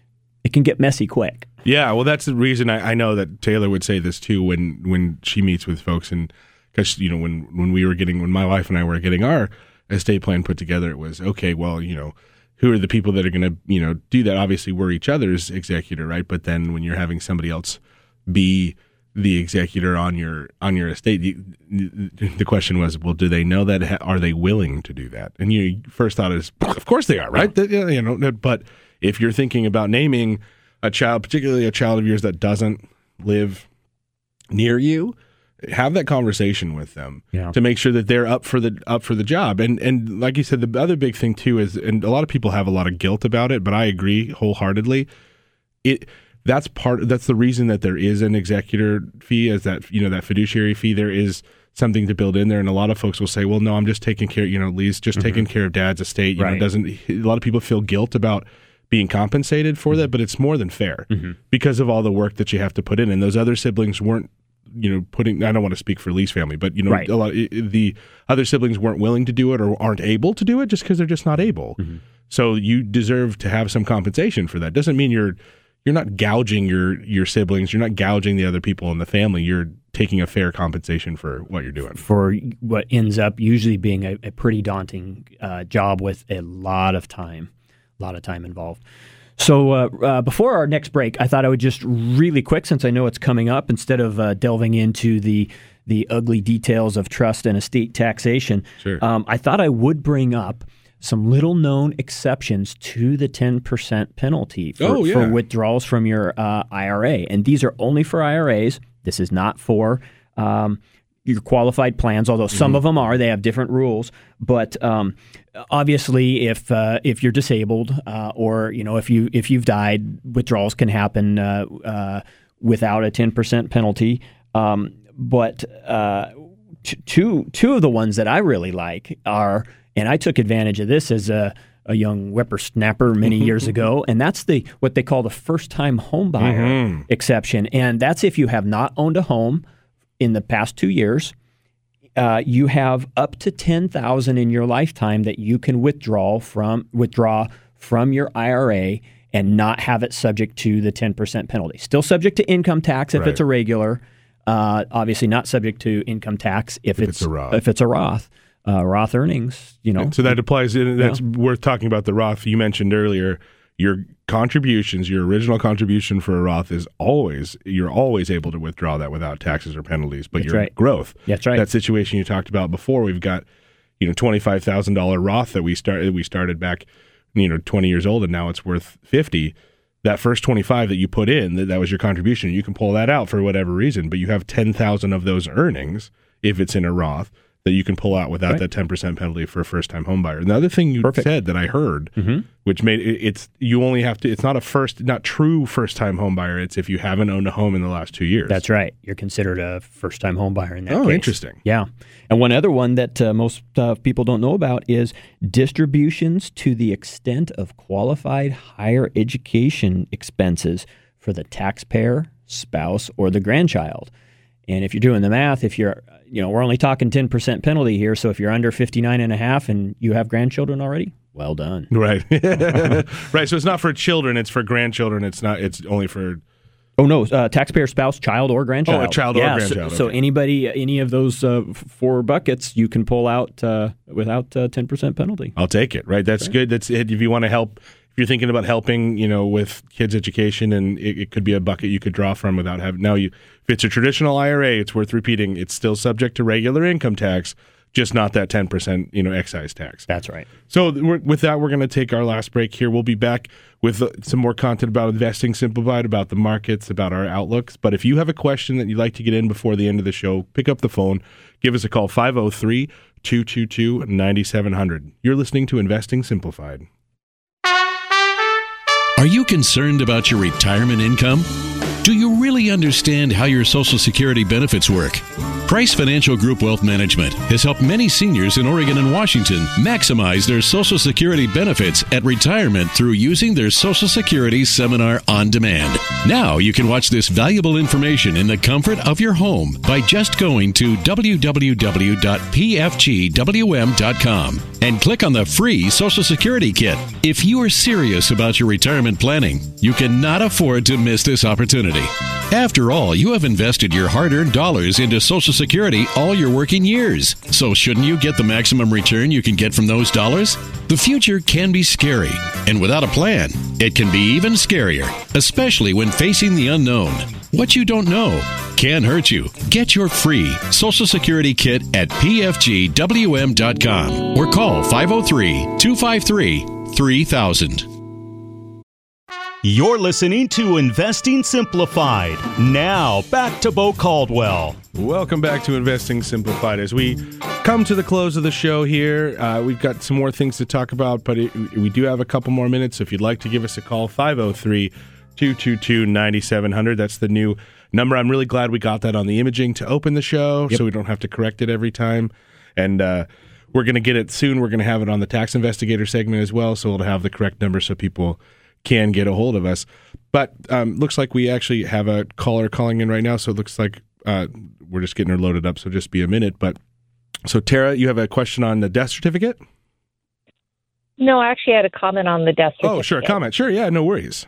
it can get messy quick. Yeah, well, that's the reason I, I know that Taylor would say this too when when she meets with folks, and because you know when when we were getting when my wife and I were getting our estate plan put together, it was okay. Well, you know. Who are the people that are going to, you know, do that? Obviously, we're each other's executor, right? But then when you're having somebody else be the executor on your on your estate, you, the question was, well, do they know that? Are they willing to do that? And your first thought is, of course they are, right? That, you know, but if you're thinking about naming a child, particularly a child of yours that doesn't live near you, have that conversation with them yeah. to make sure that they're up for the up for the job. And and like you said, the other big thing too is, and a lot of people have a lot of guilt about it, but I agree wholeheartedly. It that's part that's the reason that there is an executor fee, is that, you know, that fiduciary fee. There is something to build in there, and a lot of folks will say, well, no, I'm just taking care, you know, Lee's just mm-hmm. taking care of dad's estate. You right. know, doesn't a lot of people feel guilt about being compensated for mm-hmm. that, but it's more than fair mm-hmm. because of all the work that you have to put in, and those other siblings weren't, you know, putting, I don't want to speak for Lee's family, but, you know, right. a lot, the other siblings weren't willing to do it or aren't able to do it just because they're just not able. Mm-hmm. So you deserve to have some compensation for that. Doesn't mean you're you're not gouging your, your siblings. You're not gouging the other people in the family. You're taking a fair compensation for what you're doing. For what ends up usually being a, a pretty daunting uh, job with a lot of time, a lot of time involved. So uh, uh, before our next break, I thought I would just really quick, since I know it's coming up, instead of uh, delving into the the ugly details of trust and estate taxation, sure. um, I thought I would bring up some little-known exceptions to the ten percent penalty for, oh, yeah. for withdrawals from your uh, I R A. And these are only for I R As. This is not for um, your qualified plans, although some mm-hmm. of them are. They have different rules. But um, obviously, if uh, if you're disabled uh, or, you know, if you if you've died, withdrawals can happen uh, uh, without a ten percent penalty. Um, but uh, t- two two of the ones that I really like are, and I took advantage of this as a a young whippersnapper many years ago, and that's the what they call the first-time homebuyer mm-hmm. exception, and that's if you have not owned a home in the past two years. Uh, you have up to ten thousand dollars in your lifetime that you can withdraw from withdraw from your I R A and not have it subject to the ten percent penalty. Still subject to income tax if right. it's a regular. Uh, obviously not subject to income tax if, if it's, it's a Roth. If it's a Roth. Uh, Roth earnings, you know. And so that applies. That's yeah. worth talking about the Roth. You mentioned earlier your contributions, your original contribution for a Roth is always, you're always able to withdraw that without taxes or penalties. But That's your right. growth, That's right. that situation you talked about before, we've got, you know, twenty-five thousand dollars Roth that we started, we started back, you know, twenty years old, and now it's worth fifty. That first twenty-five that you put in, that, that was your contribution. You can pull that out for whatever reason, but you have ten thousand of those earnings if it's in a Roth that you can pull out without right. that ten percent penalty for a first-time home buyer. Another thing you Perfect. said that I heard, mm-hmm. which made it, it's you only have to. It's not a first, not true first-time home buyer. It's if you haven't owned a home in the last two years. That's right. You're considered a first-time home buyer in that oh, case. Oh, interesting. Yeah. And one other one that uh, most uh, people don't know about is distributions to the extent of qualified higher education expenses for the taxpayer, spouse, or the grandchild. And if you're doing the math, if you're, you know, we're only talking ten percent penalty here. So if you're under fifty-nine and a half and you have grandchildren already, Well done. Right. Right. So it's not for children. It's for grandchildren. It's not. It's only for. Oh, no. Uh, taxpayer, spouse, child, or grandchild. Oh, a child yeah, or grandchild. So, so okay. anybody, any of those uh, f- four buckets, you can pull out uh, without uh, ten percent penalty. I'll take it. Right. That's right. Good. That's it. If you want to help, if you're thinking about helping, you know, with kids' education, and it, it could be a bucket you could draw from without having. Now, you, if it's a traditional I R A, it's worth repeating. It's still subject to regular income tax. Just not that ten percent, you know, excise tax. That's right. So we're, with that, we're going to take our last break here. We'll be back with uh, some more content about Investing Simplified, about the markets, about our outlooks. But if you have a question that you'd like to get in before the end of the show, pick up the phone. Give us a call, five oh three, two two two, nine seven zero zero. You're listening to Investing Simplified. Are you concerned about your retirement income? Do you really understand how your Social Security benefits work? Price Financial Group Wealth Management has helped many seniors in Oregon and Washington maximize their Social Security benefits at retirement through using their Social Security Seminar on demand. Now you can watch this valuable information in the comfort of your home by just going to w w w dot p f g w m dot com and click on the free Social Security Kit. If you are serious about your retirement planning, you cannot afford to miss this opportunity. After all, you have invested your hard-earned dollars into Social Security all your working years. So shouldn't you get the maximum return you can get from those dollars? The future can be scary, and without a plan, it can be even scarier, especially when facing the unknown. What you don't know can hurt you. Get your free Social Security Kit at p f g w m dot com or call five oh three, two five three, three thousand. You're listening to Investing Simplified. Now, back to Bo Caldwell. Welcome back to Investing Simplified. As we come to the close of the show here, uh, we've got some more things to talk about, but it, we do have a couple more minutes. If you'd like to give us a call, five oh three, two two two, nine seven zero zero. That's the new number. I'm really glad we got that on the imaging to open the show, yep. So we don't have to correct it every time. And uh, we're going to get it soon. We're going to have it on the Tax Investigator segment as well, so it'll have the correct number so people can get a hold of us. But um, looks like we actually have a caller calling in right now, so it looks like uh, we're just getting her loaded up, so just be a minute. But so Tara, you have a question on the death certificate? No, I actually had a comment on the death certificate. Oh, sure, comment. Sure, yeah, no worries.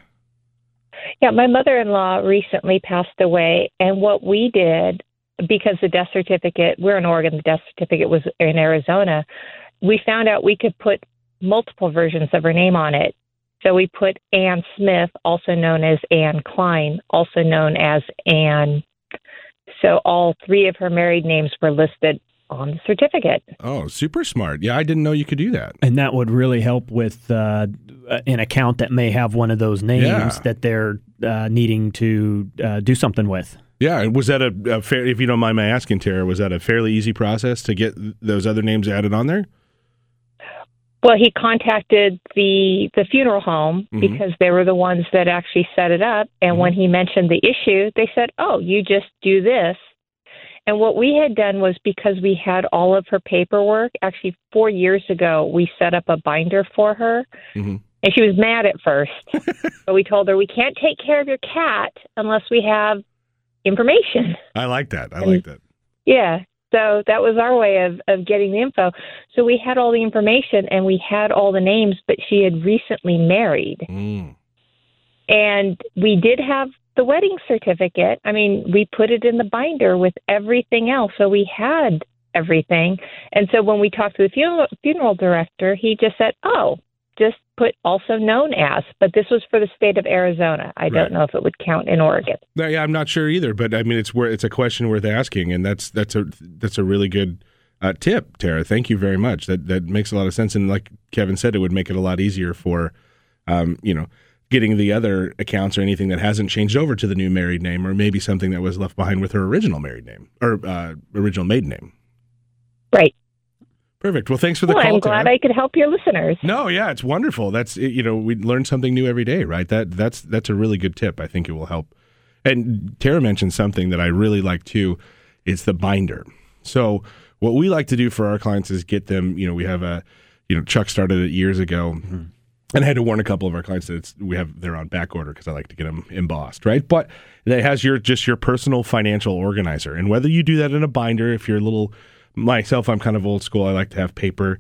Yeah, my mother-in-law recently passed away, and what we did, because the death certificate, we're in Oregon, the death certificate was in Arizona, we found out we could put multiple versions of her name on it. So we put Ann Smith, also known as Ann Klein, also known as Ann. So all three of her married names were listed on the certificate. Oh, super smart. Yeah, I didn't know you could do that. And that would really help with uh, an account that may have one of those names yeah. that they're uh, needing to uh, do something with. Yeah, was that a, a fair, if you don't mind my asking, Tara, was that a fairly easy process to get those other names added on there? Well, he contacted the the funeral home mm-hmm. because they were the ones that actually set it up. And mm-hmm. when he mentioned the issue, they said, oh, you just do this. And what we had done was, because we had all of her paperwork, actually four years ago, we set up a binder for her. Mm-hmm. And she was mad at first. But we told her, we can't take care of your cat unless we have information. I like that. I and, like that. Yeah. So that was our way of, of getting the info. So we had all the information and we had all the names, but she had recently married. Mm. And we did have the wedding certificate. I mean, we put it in the binder with everything else. So we had everything. And so when we talked to the funeral, funeral director, he just said, oh, just put also known as, but this was for the state of Arizona. I right. don't know if it would count in Oregon. Yeah, I'm not sure either, but I mean, it's where it's a question worth asking, and that's that's a that's a really good uh, tip, Tara. Thank you very much. That that makes a lot of sense, and like Kevin said, it would make it a lot easier for, um, you know, getting the other accounts or anything that hasn't changed over to the new married name, or maybe something that was left behind with her original married name or uh, original maiden name. Right. Perfect. Well, thanks for the well, call. I'm glad Tara. I could help your listeners. No, yeah, it's wonderful. That's, you know, we learn something new every day, right? That that's that's a really good tip. I think it will help. And Tara mentioned something that I really like too. It's the binder. So what we like to do for our clients is get them. You know, we have a, you know, Chuck started it years ago, mm-hmm. and I had to warn a couple of our clients that it's, we have they're on back order because I like to get them embossed, right? But it has your just your personal financial organizer, and whether you do that in a binder, if you're a little Myself, I'm kind of old school. I like to have paper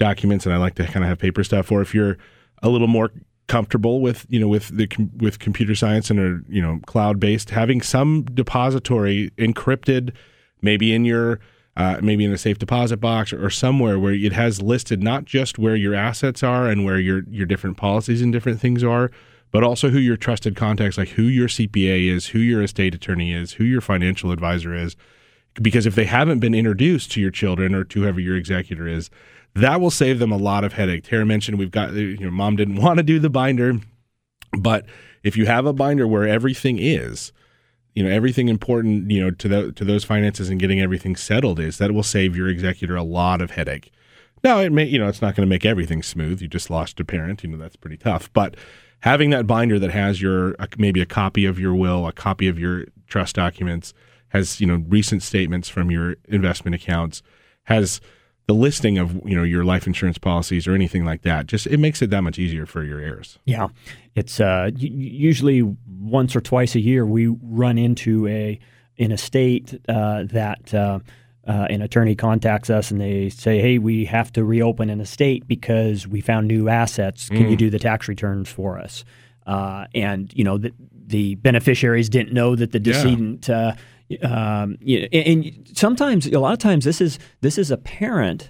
documents, and I like to kind of have paper stuff. Or if you're a little more comfortable with, you know, with the with computer science and are, you know, cloud based, having some depository encrypted, maybe in your uh, maybe in a safe deposit box or, or somewhere where it has listed not just where your assets are and where your your different policies and different things are, but also who your trusted contacts, like who your C P A is, who your estate attorney is, who your financial advisor is. Because if they haven't been introduced to your children or to whoever your executor is, that will save them a lot of headache. Tara mentioned we've got, you know, mom didn't want to do the binder, but if you have a binder where everything is, you know, everything important, you know, to the, to those finances and getting everything settled is, that will save your executor a lot of headache. Now, it may, you know, it's not going to make everything smooth. You just lost a parent, you know, that's pretty tough. But having that binder that has your, maybe a copy of your will, a copy of your trust documents, has, you know, recent statements from your investment accounts, has the listing of, you know, your life insurance policies or anything like that, just it makes it that much easier for your heirs. Yeah, it's uh, usually once or twice a year we run into a an estate uh, that uh, uh, an attorney contacts us and they say, hey, we have to reopen an estate because we found new assets. Can mm. you do the tax returns for us? Uh, and you know the, the beneficiaries didn't know that the decedent. Yeah. Uh, Um, you know, and, and sometimes, a lot of times, this is this is a parent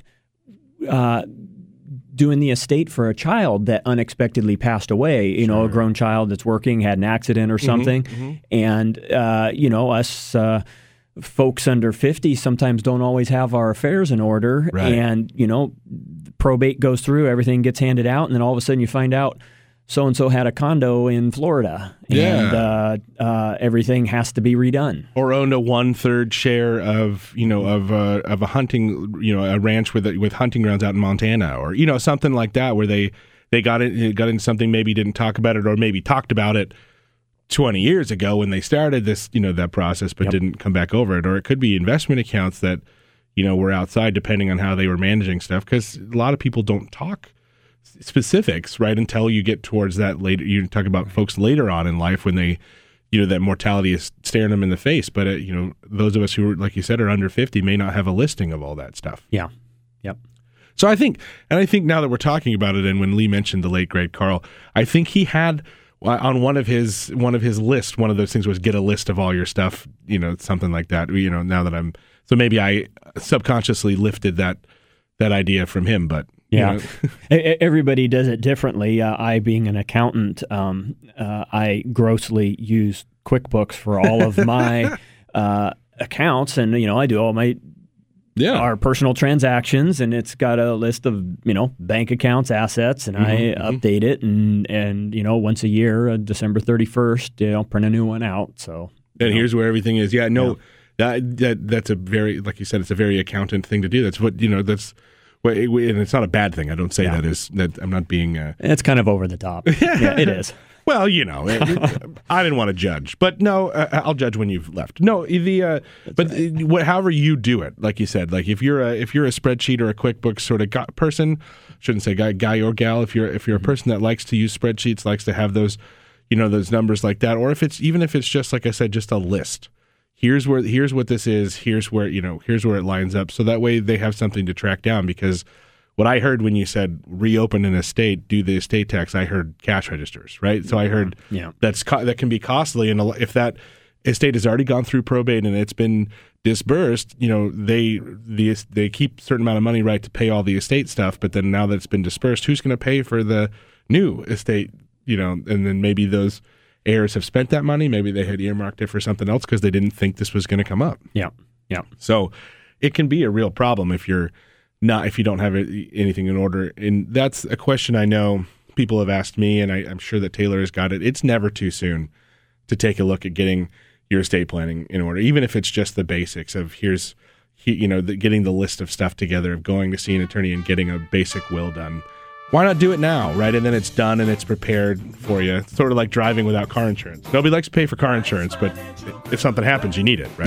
uh, doing the estate for a child that unexpectedly passed away. You sure. know, a grown child that's working had an accident or something, mm-hmm, mm-hmm. and uh, you know, us uh, folks under fifty sometimes don't always have our affairs in order, right. and you know, probate goes through, everything gets handed out, and then all of a sudden you find out so-and-so had a condo in Florida, and yeah. uh, uh, everything has to be redone. Or owned a one-third share of, you know, of uh, of a hunting, you know, a ranch with with hunting grounds out in Montana, or you know, something like that, where they they got it got into something, maybe didn't talk about it, or maybe talked about it twenty years ago when they started this, you know, that process, but yep. didn't come back over it. Or it could be investment accounts that, you know, were outside, depending on how they were managing stuff, because a lot of people don't talk specifics, right, until you get towards that later. You talk about folks later on in life when they, you know, that mortality is staring them in the face. But, uh, you know, those of us who, are, like you said, are under fifty may not have a listing of all that stuff. Yeah. Yep. So I think, and I think now that we're talking about it, and when Lee mentioned the late, great Carl, I think he had on one of his, one of his lists, one of those things was get a list of all your stuff, you know, something like that, you know, now that I'm, so maybe I subconsciously lifted that, that idea from him, but yeah, everybody does it differently. Uh, I, being an accountant, um, uh, I grossly use QuickBooks for all of my uh, accounts, and you know, I do all my yeah our personal transactions, and it's got a list of you know bank accounts, assets, and mm-hmm, I mm-hmm. update it, and and you know once a year, uh, December thirty-first, you know, print a new one out. So and know. here's where everything is. Yeah, no, yeah. that that that's a very, like you said, it's a very accountant thing to do. That's what you know. That's Well, it, and it's not a bad thing. I don't say yeah. that is that I'm not being. Uh, it's kind of over the top. Yeah, it is. Well, you know, it, it, I didn't want to judge, but no, uh, I'll judge when you've left. No, the uh, but right. uh, however you do it, like you said, like if you're a if you're a spreadsheet or a QuickBooks sort of guy, person, shouldn't say guy guy or gal. If you're if you're a person that likes to use spreadsheets, likes to have those, you know, those numbers like that, or if it's even if it's just like I said, just a list. Here's where here's what this is. Here's where you know. Here's where it lines up. So that way they have something to track down. Because what I heard when you said reopen an estate, do the estate tax, I heard cash registers, right? So I heard yeah. that's co- that can be costly, and if that estate has already gone through probate and it's been disbursed, you know they the they keep a certain amount of money, right, to pay all the estate stuff. But then now that it's been dispersed, who's going to pay for the new estate? You know, and then maybe those heirs have spent that money. Maybe they had earmarked it for something else because they didn't think this was going to come up. Yeah, yeah. So it can be a real problem if you're not if you don't have anything in order. And that's a question I know people have asked me, and I, I'm sure that Taylor has got it. It's never too soon to take a look at getting your estate planning in order, even if it's just the basics of here's, you know, the, getting the list of stuff together, of going to see an attorney and getting a basic will done. Why not do it now, right? And then it's done and it's prepared for you. It's sort of like driving without car insurance. Nobody likes to pay for car insurance, but if something happens, you need it, right? Yep.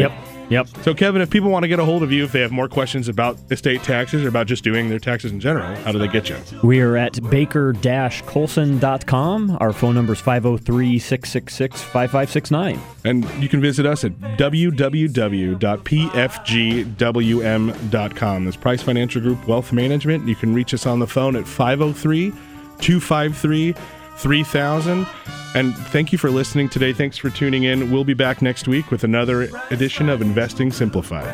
Yep. So, Kevin, if people want to get a hold of you, if they have more questions about estate taxes or about just doing their taxes in general, how do they get you? We are at baker dash colson dot com. Our phone number is five oh three, six six six, five five six nine. And you can visit us at w w w dot p f g w m dot com. That's Price Financial Group Wealth Management. You can reach us on the phone at five oh three, two five three, three thousand. And thank you for listening today. Thanks for tuning in. We'll be back next week with another edition of Investing Simplified.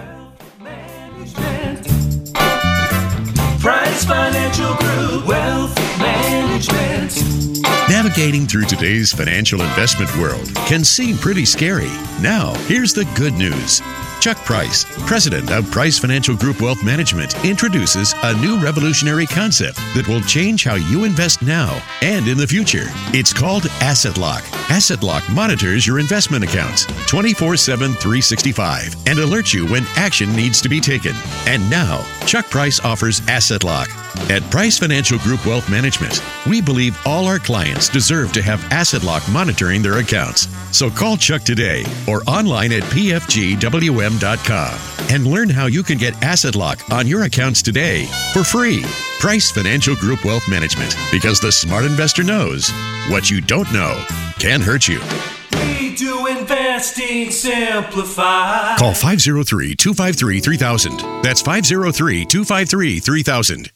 Price Financial Group Wealth Management. Navigating through today's financial investment world can seem pretty scary. Now, here's the good news. Chuck Price, president of Price Financial Group Wealth Management, introduces a new revolutionary concept that will change how you invest now and in the future. It's called Asset Lock. Asset Lock monitors your investment accounts twenty-four seven, three sixty-five and alerts you when action needs to be taken. And now, Chuck Price offers Asset Lock. At Price Financial Group Wealth Management, we believe all our clients deserve to have Asset Lock monitoring their accounts. So call Chuck today or online at p f g w m dot com and learn how you can get Asset Lock on your accounts today for free. Price Financial Group Wealth Management, because the smart investor knows what you don't know can hurt you. We do investing simplified. Call five oh three, two five three, three thousand. That's five oh three, two five three, three thousand.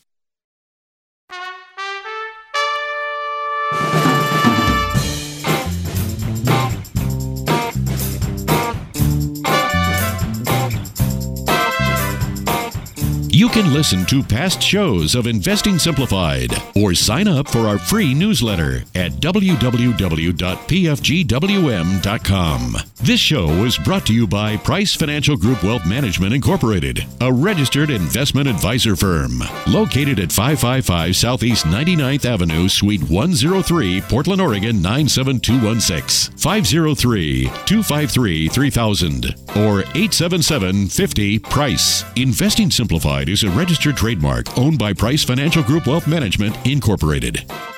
You can listen to past shows of Investing Simplified or sign up for our free newsletter at w w w dot p f g w m dot com. This show was brought to you by Price Financial Group Wealth Management Incorporated, a registered investment advisor firm located at five five five Southeast ninety-ninth Avenue, Suite one oh three, Portland, Oregon nine seven two one six, five oh three, two five three, three thousand or eight seven seven, five oh, price. Investing Simplified is a registered trademark owned by Price Financial Group Wealth Management Incorporated.